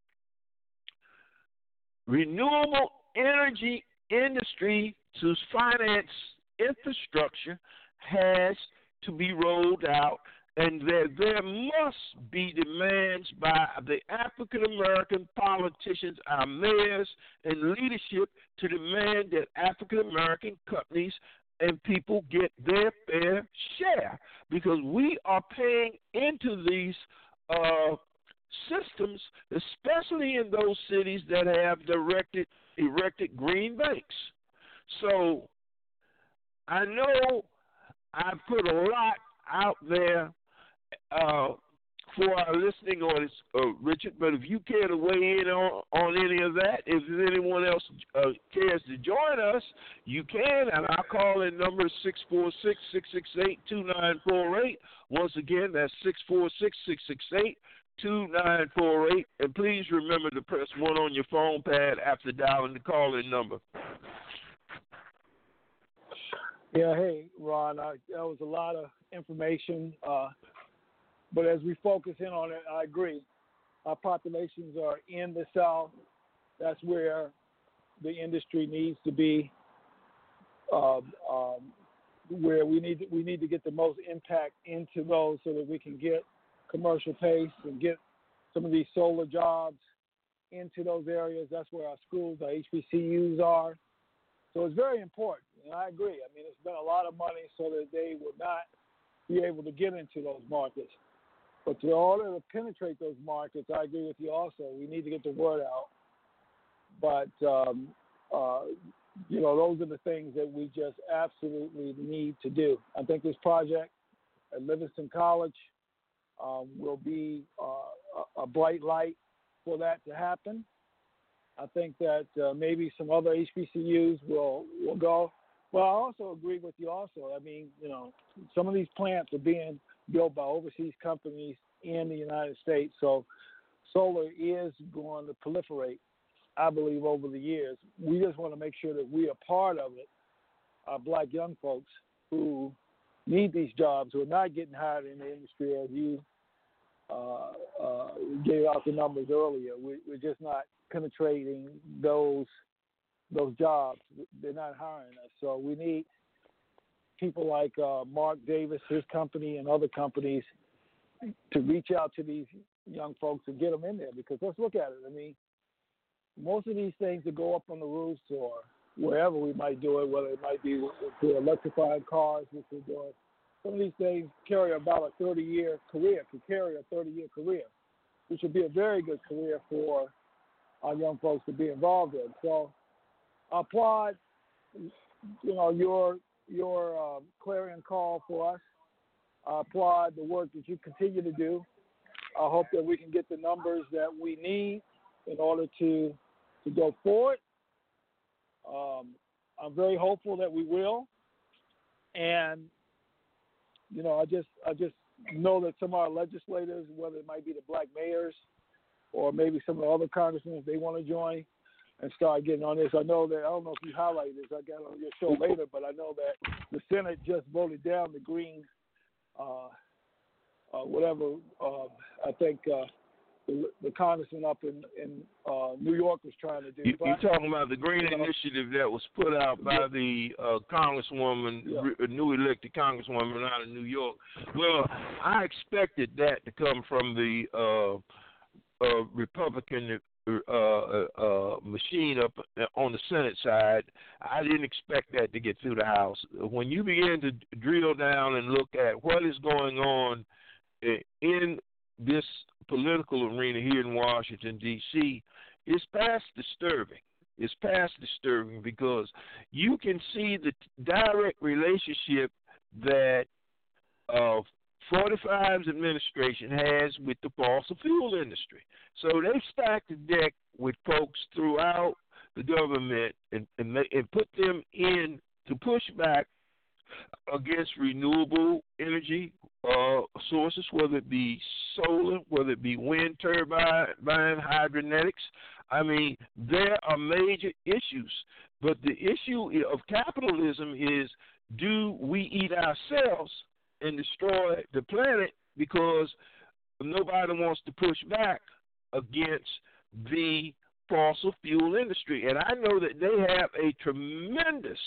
renewable energy industry to finance infrastructure, has to be rolled out, and that there must be demands by the African American politicians, our mayors and leadership, to demand that African American companies and people get their fair share, because we are paying into these uh, systems, especially in those cities that have directed, erected green banks. So I know I put a lot out there uh, for our listening audience, uh, Richard, but if you care to weigh in on, on any of that, if anyone else uh, cares to join us, you can, and our call-in number is six four six, six six eight, two nine four eight. Once again, that's six four six, six six eight, two nine four eight, and please remember to press one on your phone pad after dialing the call-in number. Yeah, hey, Ron, I, that was a lot of information. Uh, but as we focus in on it, I agree. Our populations are in the South. That's where the industry needs to be, um, um, where we need to, we need to get the most impact into those so that we can get commercial pace and get some of these solar jobs into those areas. That's where our schools, our H B C Us are. So it's very important, and I agree. I mean, it's been a lot of money so that they will not be able to get into those markets. But in order to penetrate those markets, I agree with you also. We need to get the word out. But, um, uh, you know, those are the things that we just absolutely need to do. I think this project at Livingston College um, will be uh, a, a bright light for that to happen. I think that uh, maybe some other H B C Us will, will go. Well, I also agree with you also. I mean, you know, some of these plants are being built by overseas companies in the United States. So solar is going to proliferate, I believe, over the years. We just want to make sure that we are part of it, our black young folks who need these jobs, who are not getting hired in the industry, as you uh, uh, gave out the numbers earlier. We, we're just not penetrating those those jobs. They're not hiring us. So we need people like uh, Mark Davis, his company, and other companies to reach out to these young folks and get them in there. Because let's look at it. I mean, most of these things that go up on the roofs or wherever we might do it, whether it might be through electrified cars, which we're doing, some of these things carry about a thirty-year career, could carry a thirty-year career, which would be a very good career for our young folks to be involved in. So I applaud, you know, your your uh, clarion call for us. I applaud the work that you continue to do. I hope that we can get the numbers that we need in order to to go forward. Um, I'm very hopeful that we will, and you know, I just I just know that some of our legislators, whether it might be the black mayors or maybe some of the other congressmen, if they want to join and start getting on this. I know that, I don't know if you highlighted this, I got on your show later, but I know that the Senate just voted down the green, uh, uh, whatever, uh, I think uh, the, the congressman up in, in uh, New York was trying to do. You, but, you're talking about the green you know, initiative that was put out by yeah. the uh, congresswoman, Yeah. re- new elected congresswoman out of New York. Well, I expected that to come from the uh, uh, Republican uh, uh, uh, machine up on the Senate side. I didn't expect that to get through the House. When you begin to drill down and look at what is going on in this political arena here in Washington, D C, it's past disturbing. It's past disturbing because you can see the direct relationship that uh, forty-five's administration has with the fossil fuel industry. So they've stacked the deck with folks throughout the government and, and, and put them in to push back against renewable energy uh, sources, whether it be solar, whether it be wind turbine, hydronetics. I mean, there are major issues. But the issue of capitalism is, do we eat ourselves and destroy the planet because nobody wants to push back against the fossil fuel industry? And I know that they have a tremendous,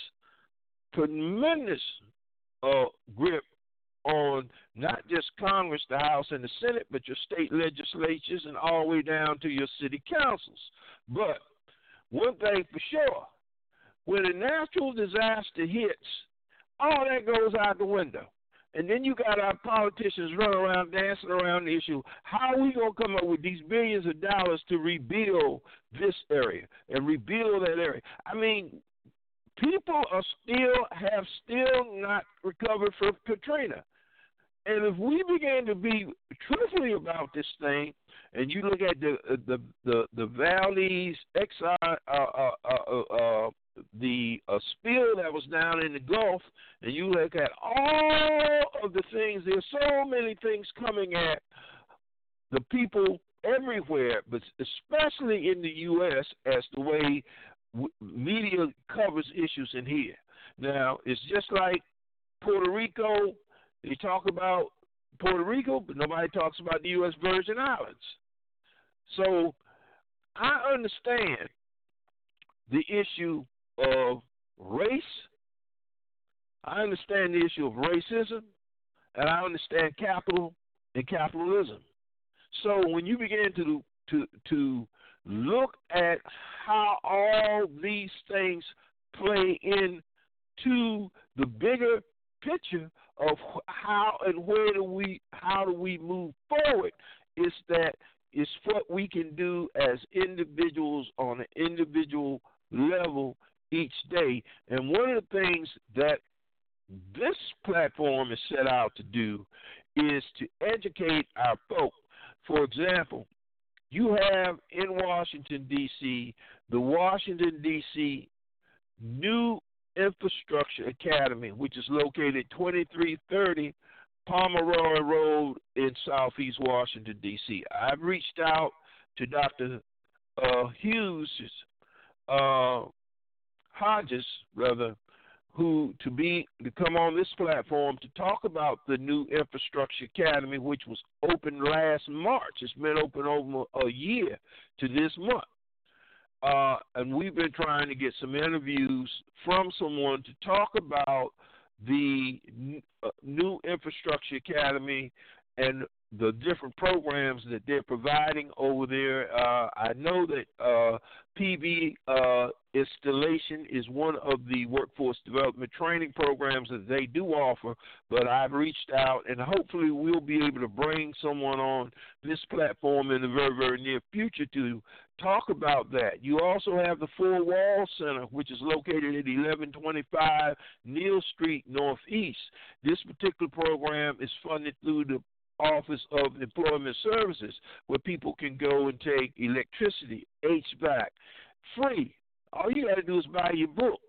tremendous uh, grip on not just Congress, the House, and the Senate, but your state legislatures and all the way down to your city councils. But one thing for sure, when a natural disaster hits, all that goes out the window. And then you got our politicians running around, dancing around the issue. How are we going to come up with these billions of dollars to rebuild this area and rebuild that area? I mean, people are still, have still not recovered from Katrina. And if we begin to be truthfully about this thing, and you look at the the the, the Valdez Exxon, uh, uh, uh, uh, the uh, spill that was down in the Gulf, and you look at all of the things, there's so many things coming at the people everywhere, but especially in the U S as the way w- media covers issues in here. Now, it's just like Puerto Rico. They talk about Puerto Rico, but nobody talks about the U S Virgin Islands. So I understand the issue of race. I understand the issue of racism, and I understand capital and capitalism. So when you begin to to to look at how all these things play into the bigger picture of how and where do we how do we move forward, is that it's what we can do as individuals on an individual level each day. And one of the things that this platform is set out to do is to educate our folk. For example, you have in Washington, D C, the Washington, D C New Infrastructure Academy, which is located twenty-three thirty Pomeroy Road in Southeast Washington, D C. I've reached out to Doctor Uh, Hughes, uh, Hodges, rather, who to be to come on this platform to talk about the new Infrastructure Academy, which was opened last March. It's been open over a year to this month. Uh, and we've been trying to get some interviews from someone to talk about the uh, new Infrastructure Academy and the different programs that they're providing over there. Uh, I know that uh, P V uh, installation is one of the workforce development training programs that they do offer, but I've reached out, and hopefully we'll be able to bring someone on this platform in the very, very near future to talk about that. You also have the Four Wall Center, which is located at eleven twenty-five Neal Street Northeast. This particular program is funded through the Office of Employment Services, where people can go and take electricity, H V A C, free. All you got to do is buy your books.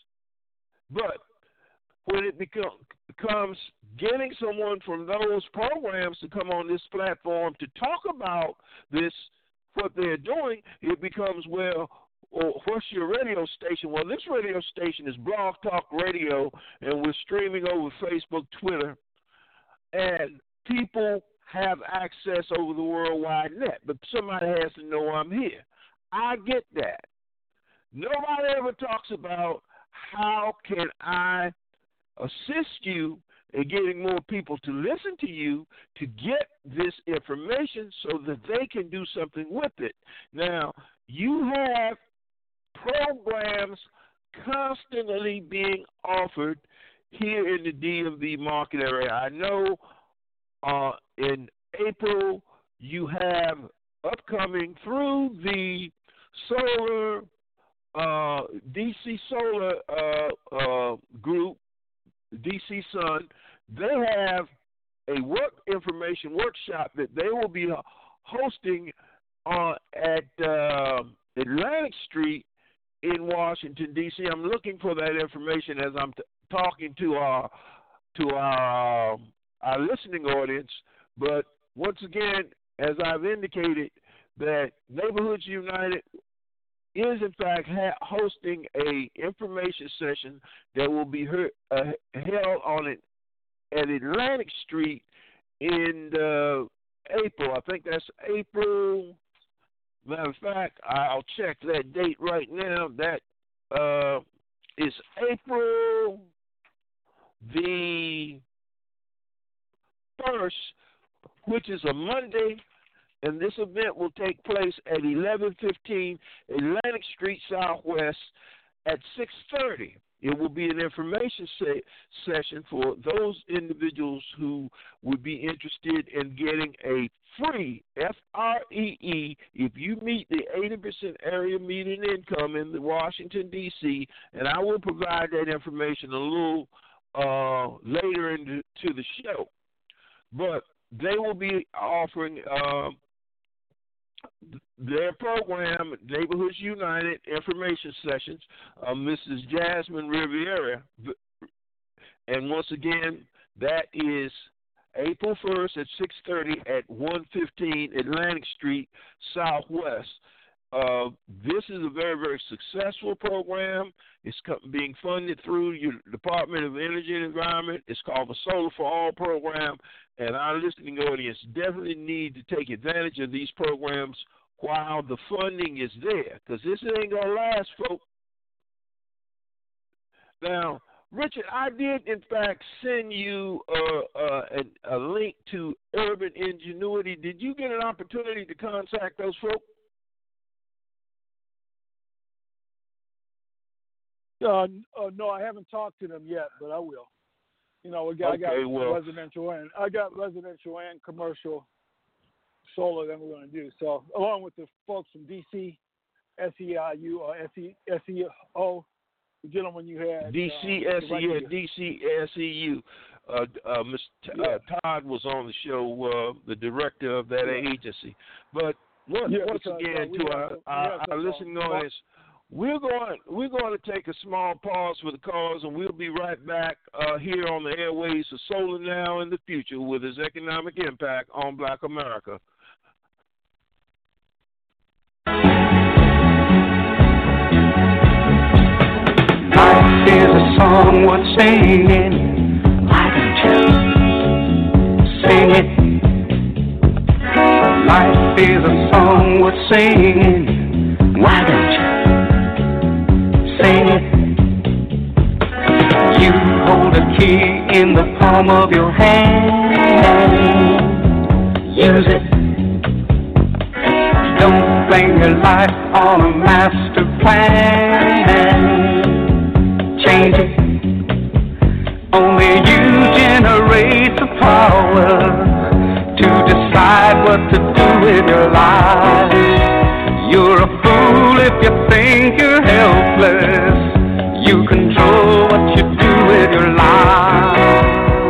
But when it become, becomes getting someone from those programs to come on this platform to talk about this, what they're doing, it becomes, well, or what's your radio station? Well, this radio station is Blog Talk Radio, and we're streaming over Facebook, Twitter, and people have access over the worldwide net, but somebody has to know I'm here. I get that. Nobody ever talks about how can I assist you in getting more people to listen to you to get this information so that they can do something with it. Now, you have programs constantly being offered here in the D M V market area. I know uh, in April you have upcoming through the solar uh, D C Solar uh, uh, group, D C Sun. They have a work information workshop that they will be hosting uh, at uh, Atlantic Street in Washington, D C I'm looking for that information as I'm t- talking to our to our uh, our listening audience. But once again, as I've indicated, that Neighborhoods United is in fact ha- hosting a information session that will be heard, uh, held on it at Atlantic Street in uh, April. I think that's April. Matter of fact, I'll check that date right now. That uh, is April the first, which is a Monday, and this event will take place at eleven fifteen Atlantic Street Southwest at six thirty. It will be an information se- session for those individuals who would be interested in getting a free F R E E if you meet the eighty percent area median income in the Washington, D C, and I will provide that information a little uh, later into the show. But they will be offering uh, their program, Neighborhoods United Information Sessions, uh, Missus Jasmine Riviera. And once again, that is April first at six thirty at one fifteen Atlantic Street Southwest. Uh, this is a very, very successful program. It's being funded through your Department of Energy and Environment. It's called the Solar for All program, and our listening audience definitely need to take advantage of these programs while the funding is there, because this ain't going to last, folks. Now, Richard, I did, in fact, send you uh, uh, a, a link to Urban Ingenuity. Did you get an opportunity to contact those folks? Uh, uh, no, I haven't talked to them yet, but I will. You know, we got, okay, I got well, residential and I got residential and commercial solar that we're going to do. So, along with the folks from D C, S E I U or S E O, the gentleman you had. D C S E U, uh, D C S E U. Uh, uh, Mister T- uh, Todd was on the show, uh, the director of that yeah. agency. But once, yeah, once again, to our, our, our listening audience, We're going, we're going to take a small pause for the cause, and we'll be right back uh, here on the airways of Solar Now in the Future with its economic impact on Black America. Life is a song song worth singing. Why don't you sing it? Life is a song worth singing. Why don't you sing it? You hold a key in the palm of your hand. Use it. Don't blame your life on a master plan. Change it. Only you generate the power to decide what to do with your life. You're a fool if you think you're helpless. You control what you do with your life.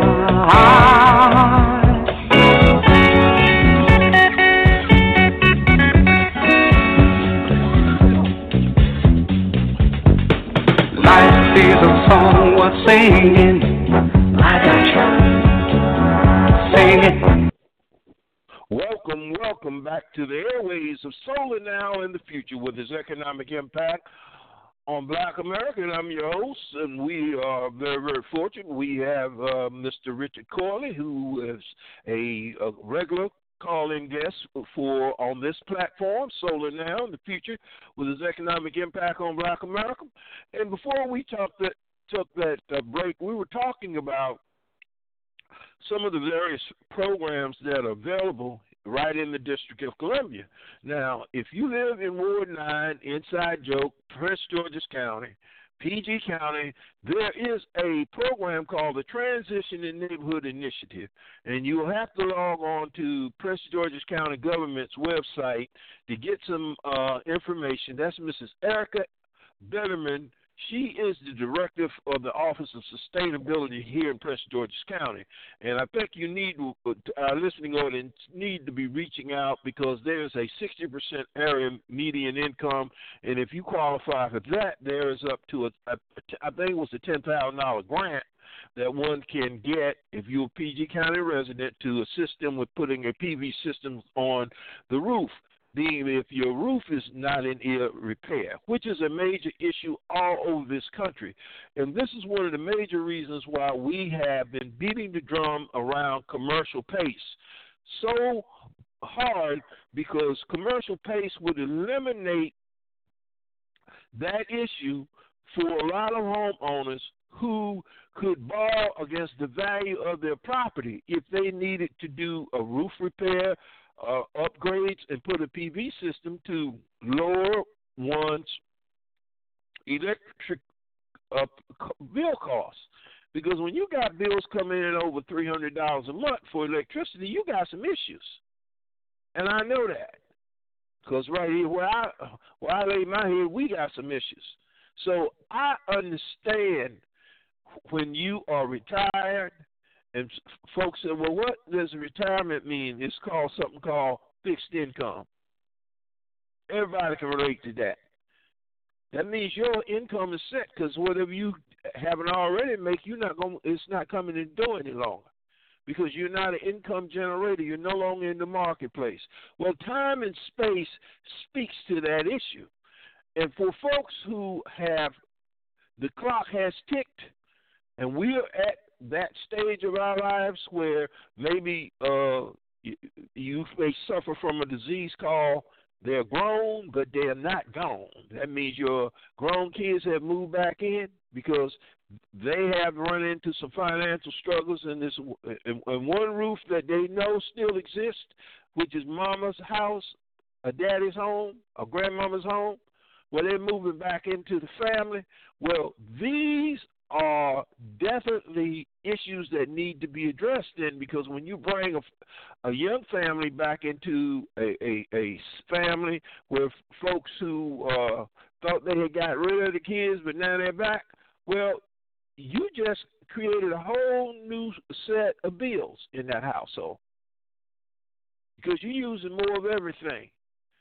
Life is a song worth singing. Why don't you sing it? Welcome, welcome back to the airways of Solar Now in the Future with its economic impact on Black America, and I'm your host, and we are very, very fortunate. We have uh, Mister Richard Corley, who is a, a regular call-in guest for on this platform, Solar Now in the Future, with its economic impact on Black America. And before we talk that, took that uh, break, we were talking about some of the various programs that are available right in the District of Columbia. Now, if you live in Ward nine, inside joke, Prince George's County, P G County, there is a program called the Transition in Neighborhood Initiative, and you will have to log on to Prince George's County government's website to get some uh, information. That's Missus Erica Betterman. She is the director of the Office of Sustainability here in Prince George's County. And I think you need, our listening audience need to be reaching out because there's a sixty percent area median income. And if you qualify for that, there is up to, a, a, I think it was a ten thousand dollars grant that one can get if you're a P G County resident to assist them with putting a P V system on the roof. Being if your roof is not in ear repair, which is a major issue all over this country. And this is one of the major reasons why we have been beating the drum around commercial PACE so hard, because commercial PACE would eliminate that issue for a lot of homeowners who could borrow against the value of their property if they needed to do a roof repair, Uh, upgrades, and put a P V system to lower one's electric uh, bill costs. Because when you got bills coming in over three hundred dollars a month for electricity, you got some issues. And I know that. Because right here where I, where I lay my head, we got some issues. So I understand when you are retired. And folks say, well, what does retirement mean? It's called something called fixed income. Everybody can relate to that. That means your income is set because whatever you haven't already make, you're not going. It's not coming in the door any longer because you're not an income generator. You're no longer in the marketplace. Well, time and space speaks to that issue. And for folks who have, the clock has ticked, and we're at that stage of our lives where maybe uh, you, you may suffer from a disease called they're grown, but they're not gone. That means your grown kids have moved back in because they have run into some financial struggles, and this and, and one roof that they know still exists, which is mama's house, a daddy's home, a grandmama's home, where they're moving back into the family. Well, these are definitely issues that need to be addressed in, because when you bring a, a young family back into a, a, a family with folks who uh, thought they had got rid of the kids but now they're back, well, you just created a whole new set of bills in that household because you're using more of everything.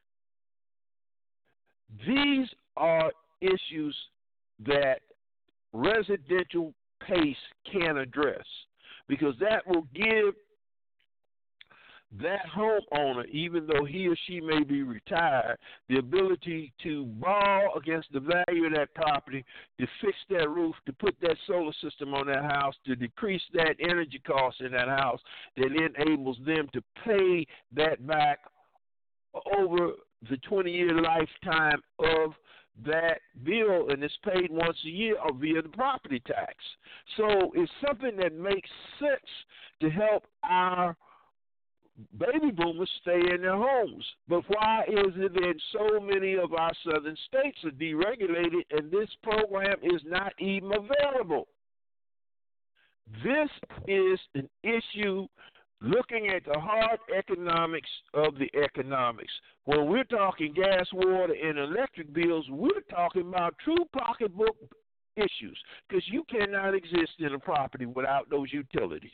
These are issues that residential PACE can address, because that will give that homeowner, even though he or she may be retired, the ability to borrow against the value of that property, to fix that roof, to put that solar system on that house, to decrease that energy cost in that house, that enables them to pay that back over the twenty-year lifetime of that bill, and it's paid once a year or via the property tax. So it's something that makes sense to help our baby boomers stay in their homes. But why is it that so many of our southern states are deregulated and this program is not even available? This is an issue looking at the hard economics of the economics. When we're talking gas, water, and electric bills, we're talking about true pocketbook issues, because you cannot exist in a property without those utilities.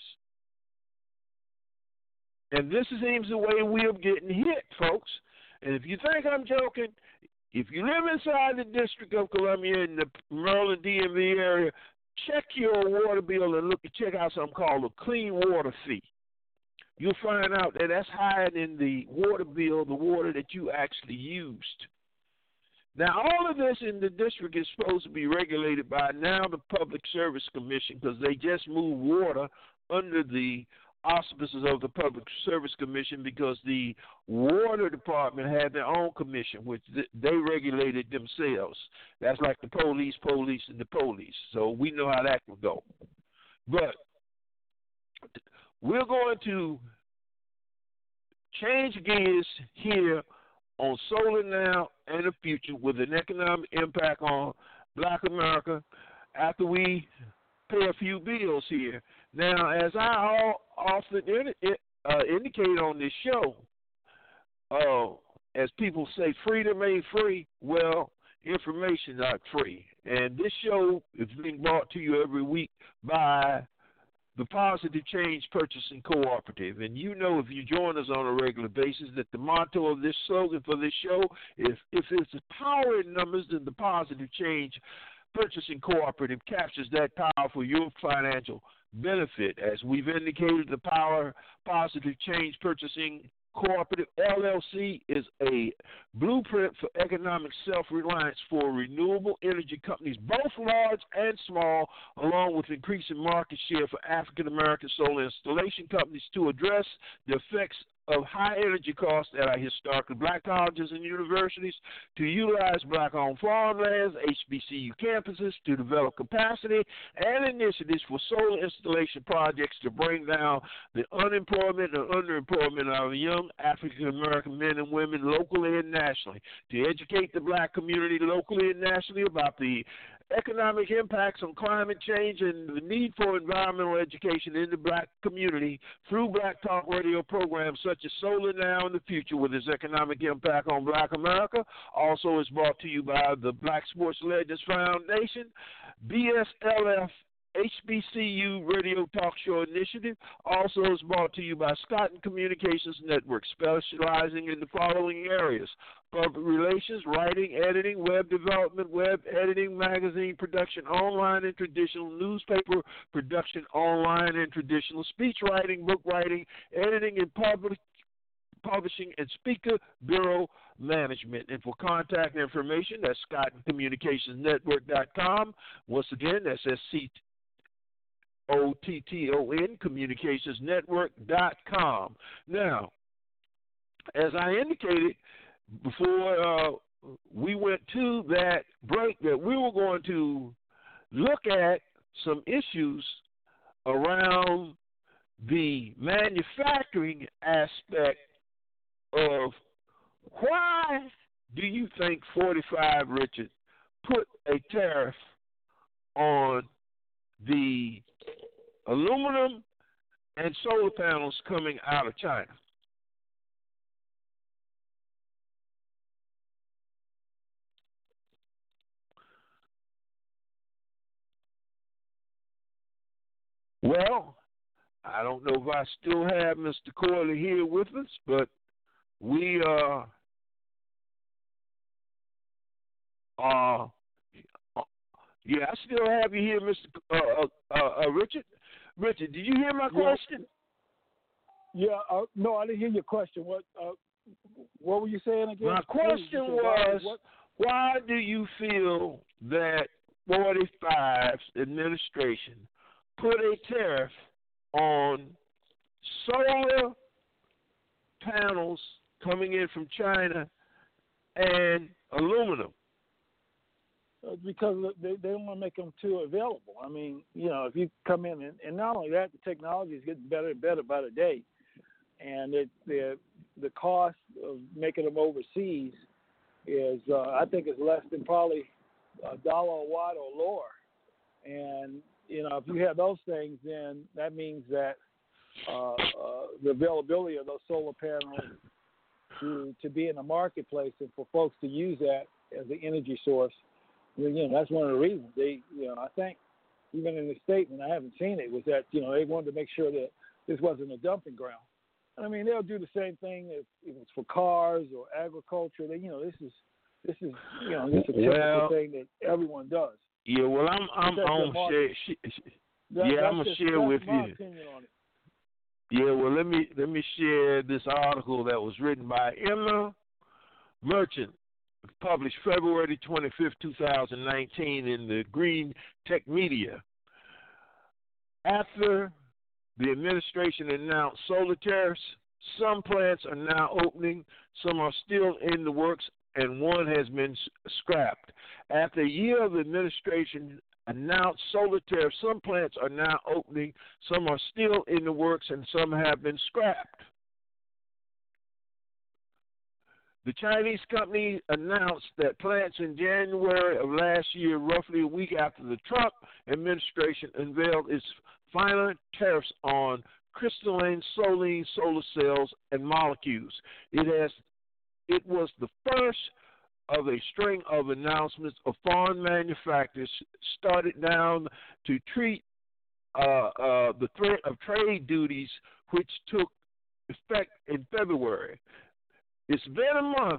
And this seems the way we are getting hit, folks. And if you think I'm joking, if you live inside the District of Columbia in the Maryland D M V area, check your water bill and look check out something called a clean water fee. You'll find out that that's higher than the water bill, the water that you actually used. Now, all of this in the district is supposed to be regulated by now the Public Service Commission, because they just moved water under the auspices of the Public Service Commission, because the water department had their own commission, which they regulated themselves. That's like the police, police, and the police. So we know how that will go. But we're going to change gears here on Solar Now and the Future with an economic impact on Black America after we pay a few bills here. Now, as I often uh, indicate on this show, uh, as people say, freedom ain't free. Well, information not free. And this show is being brought to you every week by the Positive Change Purchasing Cooperative. And you know, if you join us on a regular basis, that the motto of this slogan for this show is, if it's a power in numbers, then the Positive Change Purchasing Cooperative captures that power for your financial benefit. As we've indicated, the Power Positive Change Purchasing Cooperative L L C is a blueprint for economic self-reliance for renewable energy companies, both large and small, along with increasing market share for African-American solar installation companies to address the effects of high energy costs at our historically black colleges and universities, to utilize black-owned farmlands, H B C U campuses, to develop capacity and initiatives for solar installation projects to bring down the unemployment and underemployment of young African-American men and women locally and nationally, to educate the black community locally and nationally about the economic impacts on climate change and the need for environmental education in the black community through Black Talk Radio programs such as Solar Now and the Future with its economic impact on Black America. Also is brought to you by the Black Sports Legends Foundation, B S L F H B C U Radio Talk Show Initiative. Also is brought to you by Scotton Communications Network, specializing in the following areas: public relations, writing, editing, web development, web editing, magazine production, online and traditional newspaper production, online and traditional speech writing, book writing, editing, and public publishing, and speaker bureau management. And for contact information, that's Scotton Communications Network dot com. Once again, that's S C O T T O N, Communications Network dot com. Now, as I indicated before uh, we went to that break, that we were going to look at some issues around the manufacturing aspect of why do you think forty-five, Richard, put a tariff on the aluminum and solar panels coming out of China? Well, I don't know if I still have Mister Corley here with us, but we uh, uh, yeah, I still have you here, Mister Uh, uh, uh, Richard. Richard, did you hear my question? Yeah, uh, no, I didn't hear your question. What uh, what were you saying again? My question was, what? why do you feel that forty-five's administration put a tariff on solar panels coming in from China and aluminum? Because they, they don't want to make them too available. I mean, you know, if you come in, and, and not only that, the technology is getting better and better by the day. And it, the the cost of making them overseas is, uh, I think, is less than probably a dollar a watt or lower. And, you know, if you have those things, then that means that uh, uh, the availability of those solar panels to, to be in the marketplace and for folks to use that as an energy source, you know, that's one of the reasons they, you know, I think even in the statement, I haven't seen it, was that, you know, they wanted to make sure that this wasn't a dumping ground. I mean, they'll do the same thing if, if it's for cars or agriculture. They, you know, this is, this is, you know, this is a typical well, thing that everyone does. Yeah, well, I'm, I'm, I'm share, that, yeah, I'm gonna just, share with my you. Opinion on it. Yeah, well, let me let me share this article that was written by Emma Merchant, published February twenty-fifth, two thousand nineteen in the Green Tech Media. After the administration announced solar tariffs, some plants are now opening, some are still in the works, and one has been scrapped. After a year of the administration announced solar tariffs, some plants are now opening, some are still in the works, and some have been scrapped. The Chinese company announced that plants in January of last year, roughly a week after the Trump administration unveiled its final tariffs on crystalline solar solar cells and molecules. It has, it was the first of a string of announcements of foreign manufacturers started down to treat uh, uh, the threat of trade duties, which took effect in February. It's been a month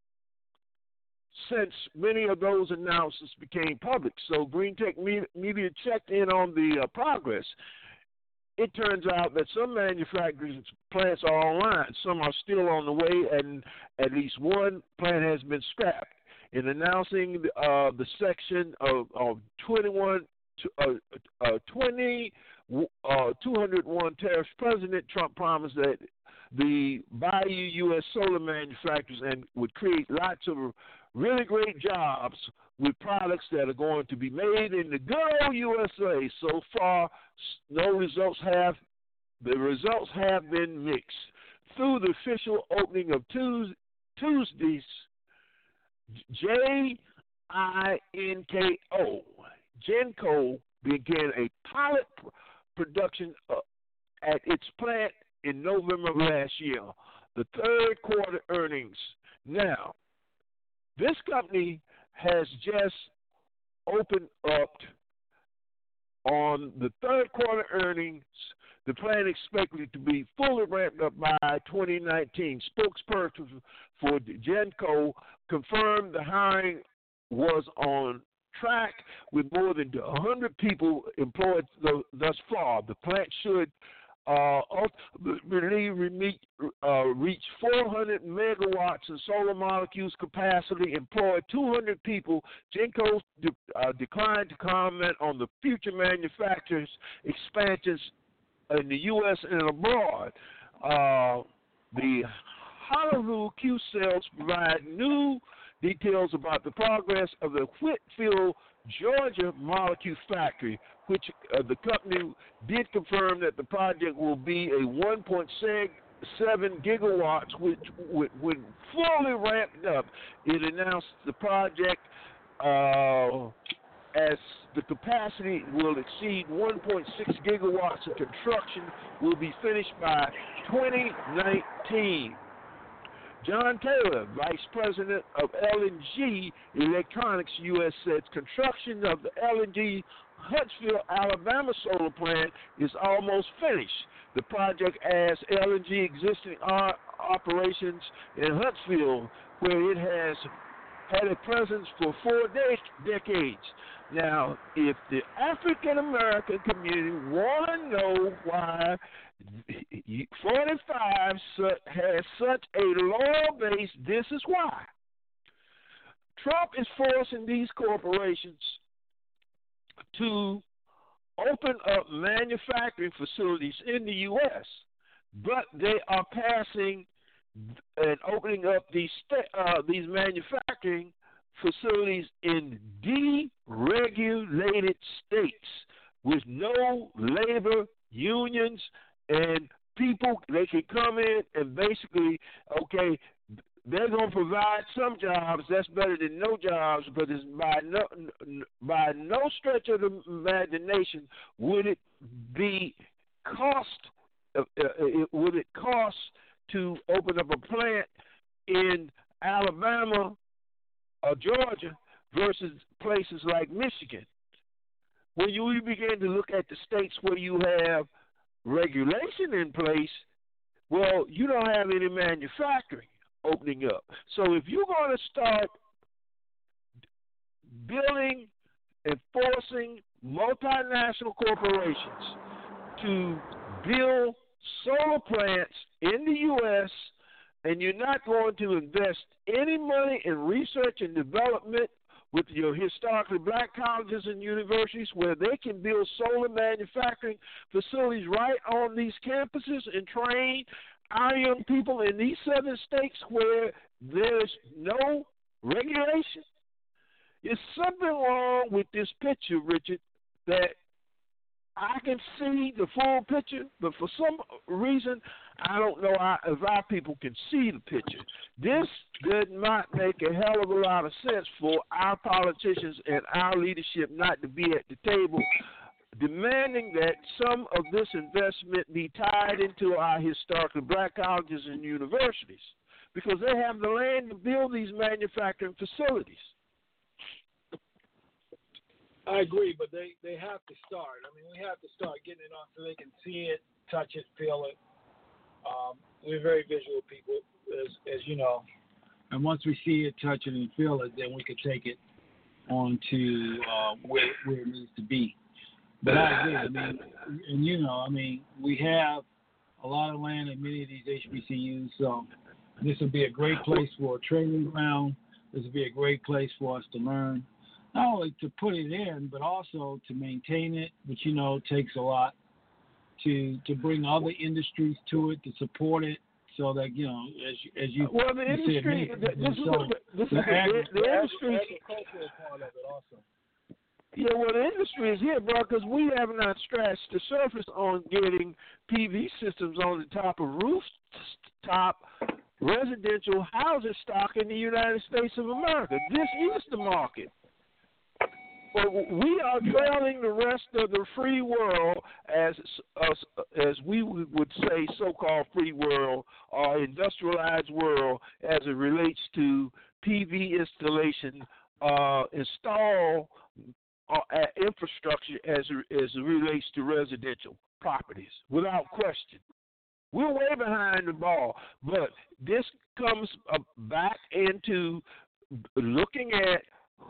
since many of those announcements became public, so Green Tech Media checked in on the uh, progress. It turns out that some manufacturers' plants are online, some are still on the way, and at least one plant has been scrapped. In announcing uh, the section of, of twenty-one, uh, uh, twenty, uh, two hundred one tariffs, President Trump promised that the Bayou U S solar manufacturers and would create lots of really great jobs with products that are going to be made in the good old U S A. So far, no results have, the results have been mixed. Through the official opening of Tuesday's J I N K O, Genco began a pilot production uh, at its plant in November of last year, the third quarter earnings. Now, this company has just opened up on the third quarter earnings. The plan expected to be fully ramped up by twenty nineteen. Spokesperson for Genco confirmed the hiring was on track with more than one hundred people employed thus far. The plant should uh, ultimately uh, reach four hundred megawatts in solar molecules capacity, employ two hundred people. Genco de- uh, declined to comment on the future manufacturers' expansions in the U S and abroad. Uh, the Honolulu Q cells provide new details about the progress of the Whitfield, Georgia molecule factory, which uh, the company did confirm that the project will be a one point seven gigawatts, which when fully ramped up. It announced the project uh, as the capacity will exceed one point six gigawatts of construction will be finished by twenty nineteen. John Taylor, Vice President of L and G Electronics U S, said construction of the L and G Huntsville, Alabama solar plant is almost finished. The project adds L and G existing uh, operations in Huntsville, where it has had a presence for four de- decades. Now, if the African American community want to know why forty-five has such a loyal base, this is why. Trump is forcing these corporations to open up manufacturing facilities in the U S, but they are passing and opening up these uh, these manufacturing facilities in deregulated states with no labor unions and people. They can come in and basically, okay, they're going to provide some jobs. That's better than no jobs, but it's by no by no stretch of the imagination would it be cost. Uh, uh, would it cost to open up a plant in Alabama or Georgia versus places like Michigan? When you begin to look at the states where you have regulation in place, well, you don't have any manufacturing opening up. So if you're going to start building and forcing multinational corporations to build solar plants in the U S, and you're not going to invest any money in research and development with your historically black colleges and universities where they can build solar manufacturing facilities right on these campuses and train our young people in these southern states where there's no regulation. There's something wrong with this picture, Richard, that I can see the full picture, but for some reason, I don't know if our people can see the picture. This does not make a hell of a lot of sense for our politicians and our leadership not to be at the table demanding that some of this investment be tied into our historically black colleges and universities because they have the land to build these manufacturing facilities. I agree, but they, they have to start. I mean, we have to start getting it on so they can see it, touch it, feel it. Um, we're very visual people, as, as you know. And once we see it, touch it, and feel it, then we can take it on to uh, where, where it needs to be. But I agree. I mean, and you know, I mean, we have a lot of land at many of these H B C Us, so this would be a great place for a training ground. This would be a great place for us to learn. Not only to put it in, but also to maintain it, which, you know, takes a lot to to bring other industries to it, to support it, so that, you know, as you, as you, well, the you industry, said, this is so this the, is the, agri- the, the industry, agricultural part of it also. Yeah, well, the industry is here, bro, because we have not scratched the surface on getting P V systems on the top of rooftop residential housing stock in the United States of America. This is the market. But we are trailing the rest of the free world, as as, as we would say, so-called free world or industrialized world, as it relates to P V installation, uh, install uh, infrastructure as as it relates to residential properties, without question. We're way behind the ball, but this comes uh, back into looking at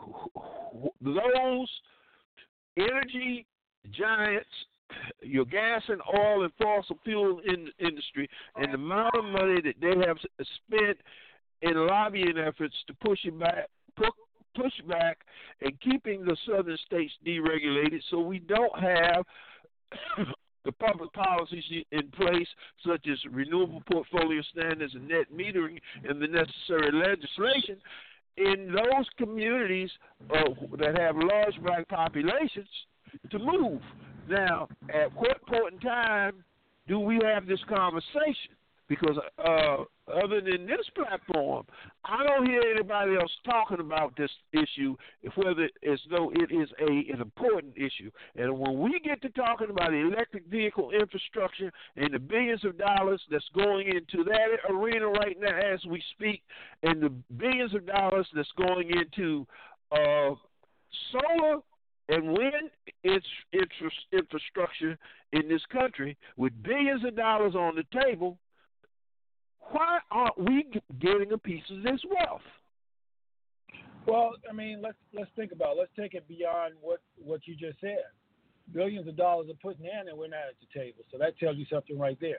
those energy giants, your gas and oil and fossil fuel in, industry, and the amount of money that they have spent in lobbying efforts to push it back, push back, and keeping the southern states deregulated, so we don't have the public policies in place, such as renewable portfolio standards and net metering, and the necessary legislation in those communities uh, that have large black populations to move. Now, at what point in time do we have this conversation? Because uh, other than this platform, I don't hear anybody else talking about this issue, whether as though it is a an important issue. And when we get to talking about electric vehicle infrastructure and the billions of dollars that's going into that arena right now as we speak, and the billions of dollars that's going into uh, solar and wind infrastructure in this country, with billions of dollars on the table, why aren't we getting a piece of this wealth? Well, I mean, let's let's think about it. Let's take it beyond what what you just said. Billions of dollars are putting in, and we're not at the table. So that tells you something right there.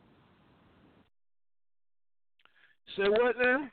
Say what now?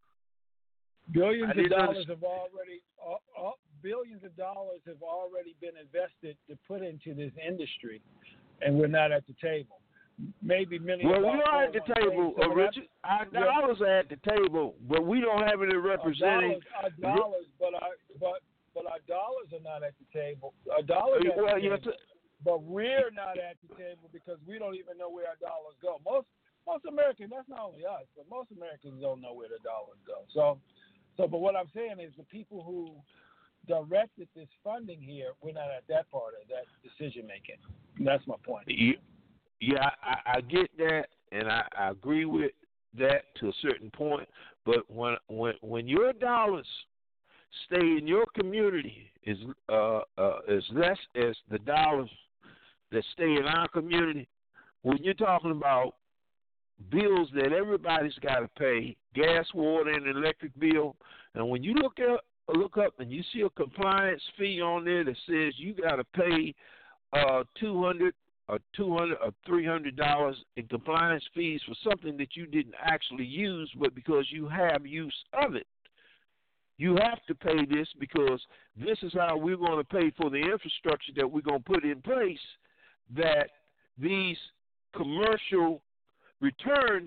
Billions of dollars understand. have already uh, uh, billions of dollars have already been invested to put into this industry, and we're not at the table. Maybe many. Well, of we our are at the table, uh, Richard. Our dollars are at the table, but we don't have any representing. Our dollars, our dollars but our but but our dollars are not at the table. Our dollars, are well, at the you table, but we're not at the table because we don't even know where our dollars go. Most most Americans, that's not only us, but most Americans don't know where the dollars go. So, so, but what I'm saying is the people who directed this funding here, we're not at that part of that decision making. That's my point. You, Yeah, I, I get that, and I, I agree with that to a certain point. But when when when your dollars stay in your community is uh, uh, as less as the dollars that stay in our community, when you're talking about bills that everybody's got to pay, gas, water, and electric bill, and when you look up look up and you see a compliance fee on there that says you got to pay uh, two hundred. Or two hundred or three hundred dollars in compliance fees for something that you didn't actually use, but because you have use of it, you have to pay this because this is how we're going to pay for the infrastructure that we're going to put in place. That these commercial returns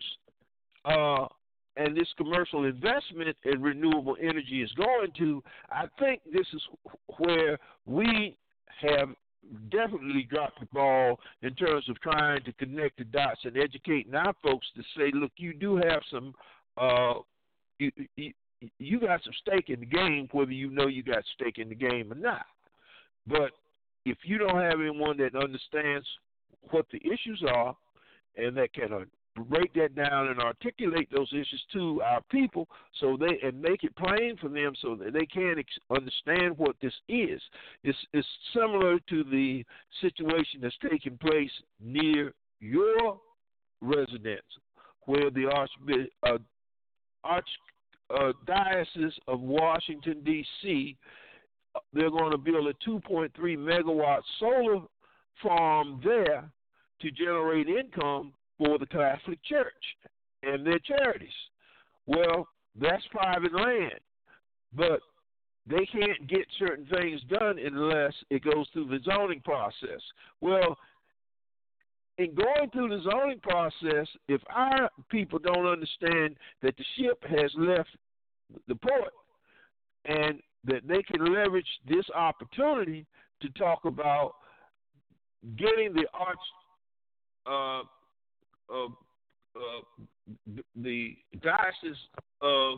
uh, and this commercial investment in renewable energy is going to. I think this is where we have definitely dropped the ball in terms of trying to connect the dots and educating our folks to say, look, you do have some, uh, you, you, you got some stake in the game, whether you know you got stake in the game or not. But if you don't have anyone that understands what the issues are and that can uh, break that down and articulate those issues to our people so they and make it plain for them so that they can ex- understand what this is. It's, it's similar to the situation that's taking place near your residence where the Archbishop, uh, Archdiocese uh, of Washington, D C, they're going to build a two point three megawatt solar farm there to generate income for the Catholic Church and their charities. Well, that's private land, but they can't get certain things done unless it goes through the zoning process. Well, in going through the zoning process, if our people don't understand that the ship has left the port and that they can leverage this opportunity to talk about getting the arch uh, of uh, the Diocese of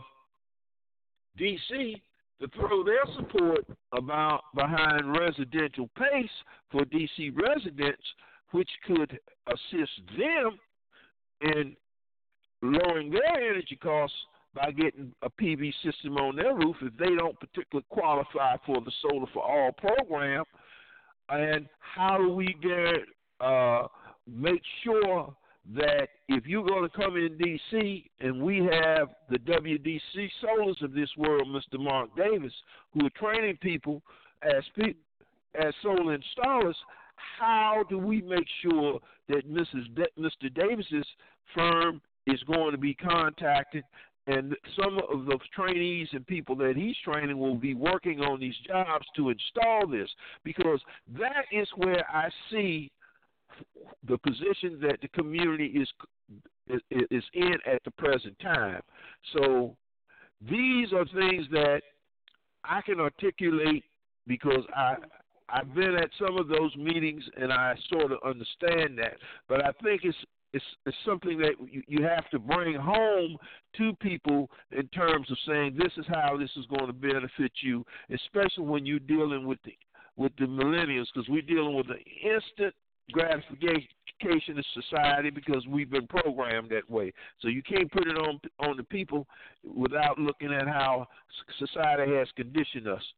D C to throw their support about behind residential PACE for D C residents, which could assist them in lowering their energy costs by getting a P V system on their roof if they don't particularly qualify for the Solar for All program. And how do we get uh, make sure that if you're going to come in D C and we have the W D C Solars of this world, Mister Mark Davis, who are training people as pe- as solar installers, how do we make sure that Missus Da- Mister Davis's firm is going to be contacted and some of those trainees and people that he's training will be working on these jobs to install this? Because that is where I see the position that the community is is in at the present time. So these are things that I can articulate because I I've been at some of those meetings and I sort of understand that. But I think it's it's, it's something that you, you have to bring home to people in terms of saying this is how this is going to benefit you, especially when you're dealing with the with the millennials, because we're dealing with an instant gratification of society because we've been programmed that way. So you can't put it on on the people without looking at how society has conditioned us.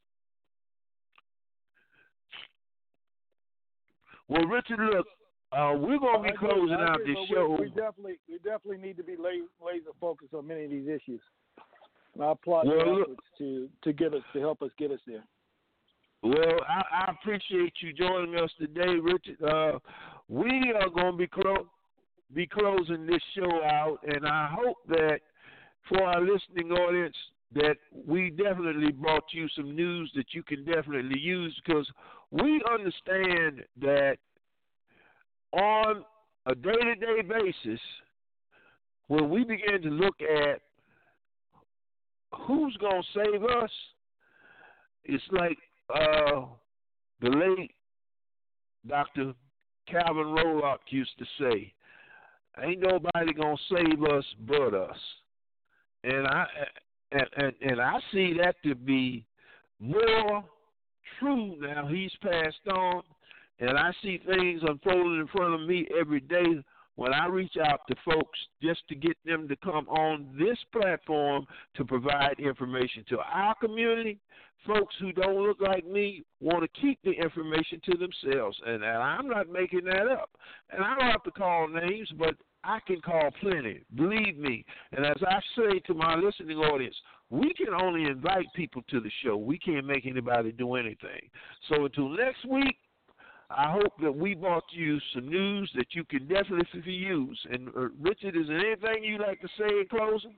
Well, Richard, look, uh, we're going to be closing agree, out agree, this we, show. We definitely, we definitely need to be laser, laser focused on many of these issues. I applaud well, your look, efforts to, to get us to help us get us there. Well, I, I appreciate you joining us today, Richard. Uh, we are going to be clo- be closing this show out, and I hope that for our listening audience that we definitely brought you some news that you can definitely use, because we understand that on a day-to-day basis, when we begin to look at who's going to save us, it's like uh, the late Doctor Calvin Rolock used to say, ain't nobody going to save us but us. And I and, and, and I see that to be more true now. He's passed on, and I see things unfolding in front of me every day when I reach out to folks just to get them to come on this platform to provide information to our community. Folks who don't look like me want to keep the information to themselves, and, and I'm not making that up. And I don't have to call names, but I can call plenty, believe me. And as I say to my listening audience, we can only invite people to the show. We can't make anybody do anything. So until next week, I hope that we brought you some news that you can definitely use. And uh, Richard, is there anything you'd like to say in closing?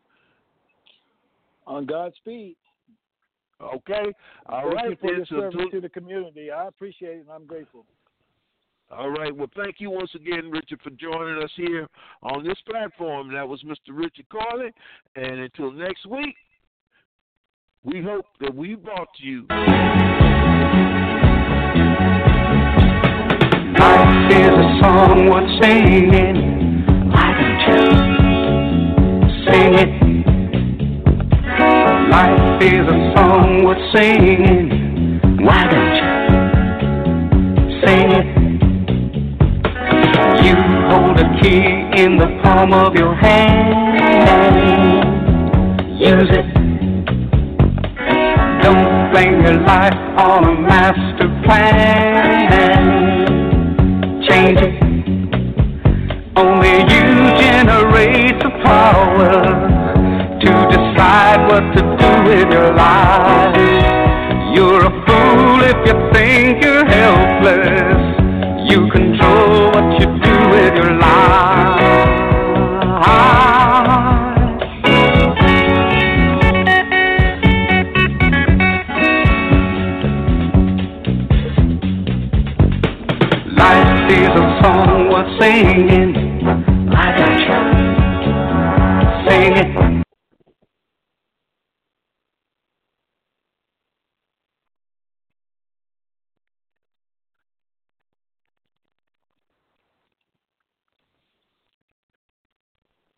On Godspeed. Okay. All Thank right. you for then. your service So, to the community. I appreciate it, and I'm grateful. All right. Well, thank you once again, Richard, for joining us here on this platform. That was Mister Richard Corley. And until next week, we hope that we brought you. Life is a song worth singing. Why don't you sing it? Life is a song worth singing. Why don't you sing it? You hold a key in the palm of your hand. Use it. Don't blame your life on a master plan. Change it. Only you generate the power to decide what to do with your life. You're a fool if you think you're helpless. You control what you do with your life. Life is a song worth singing. I got you. Sing it.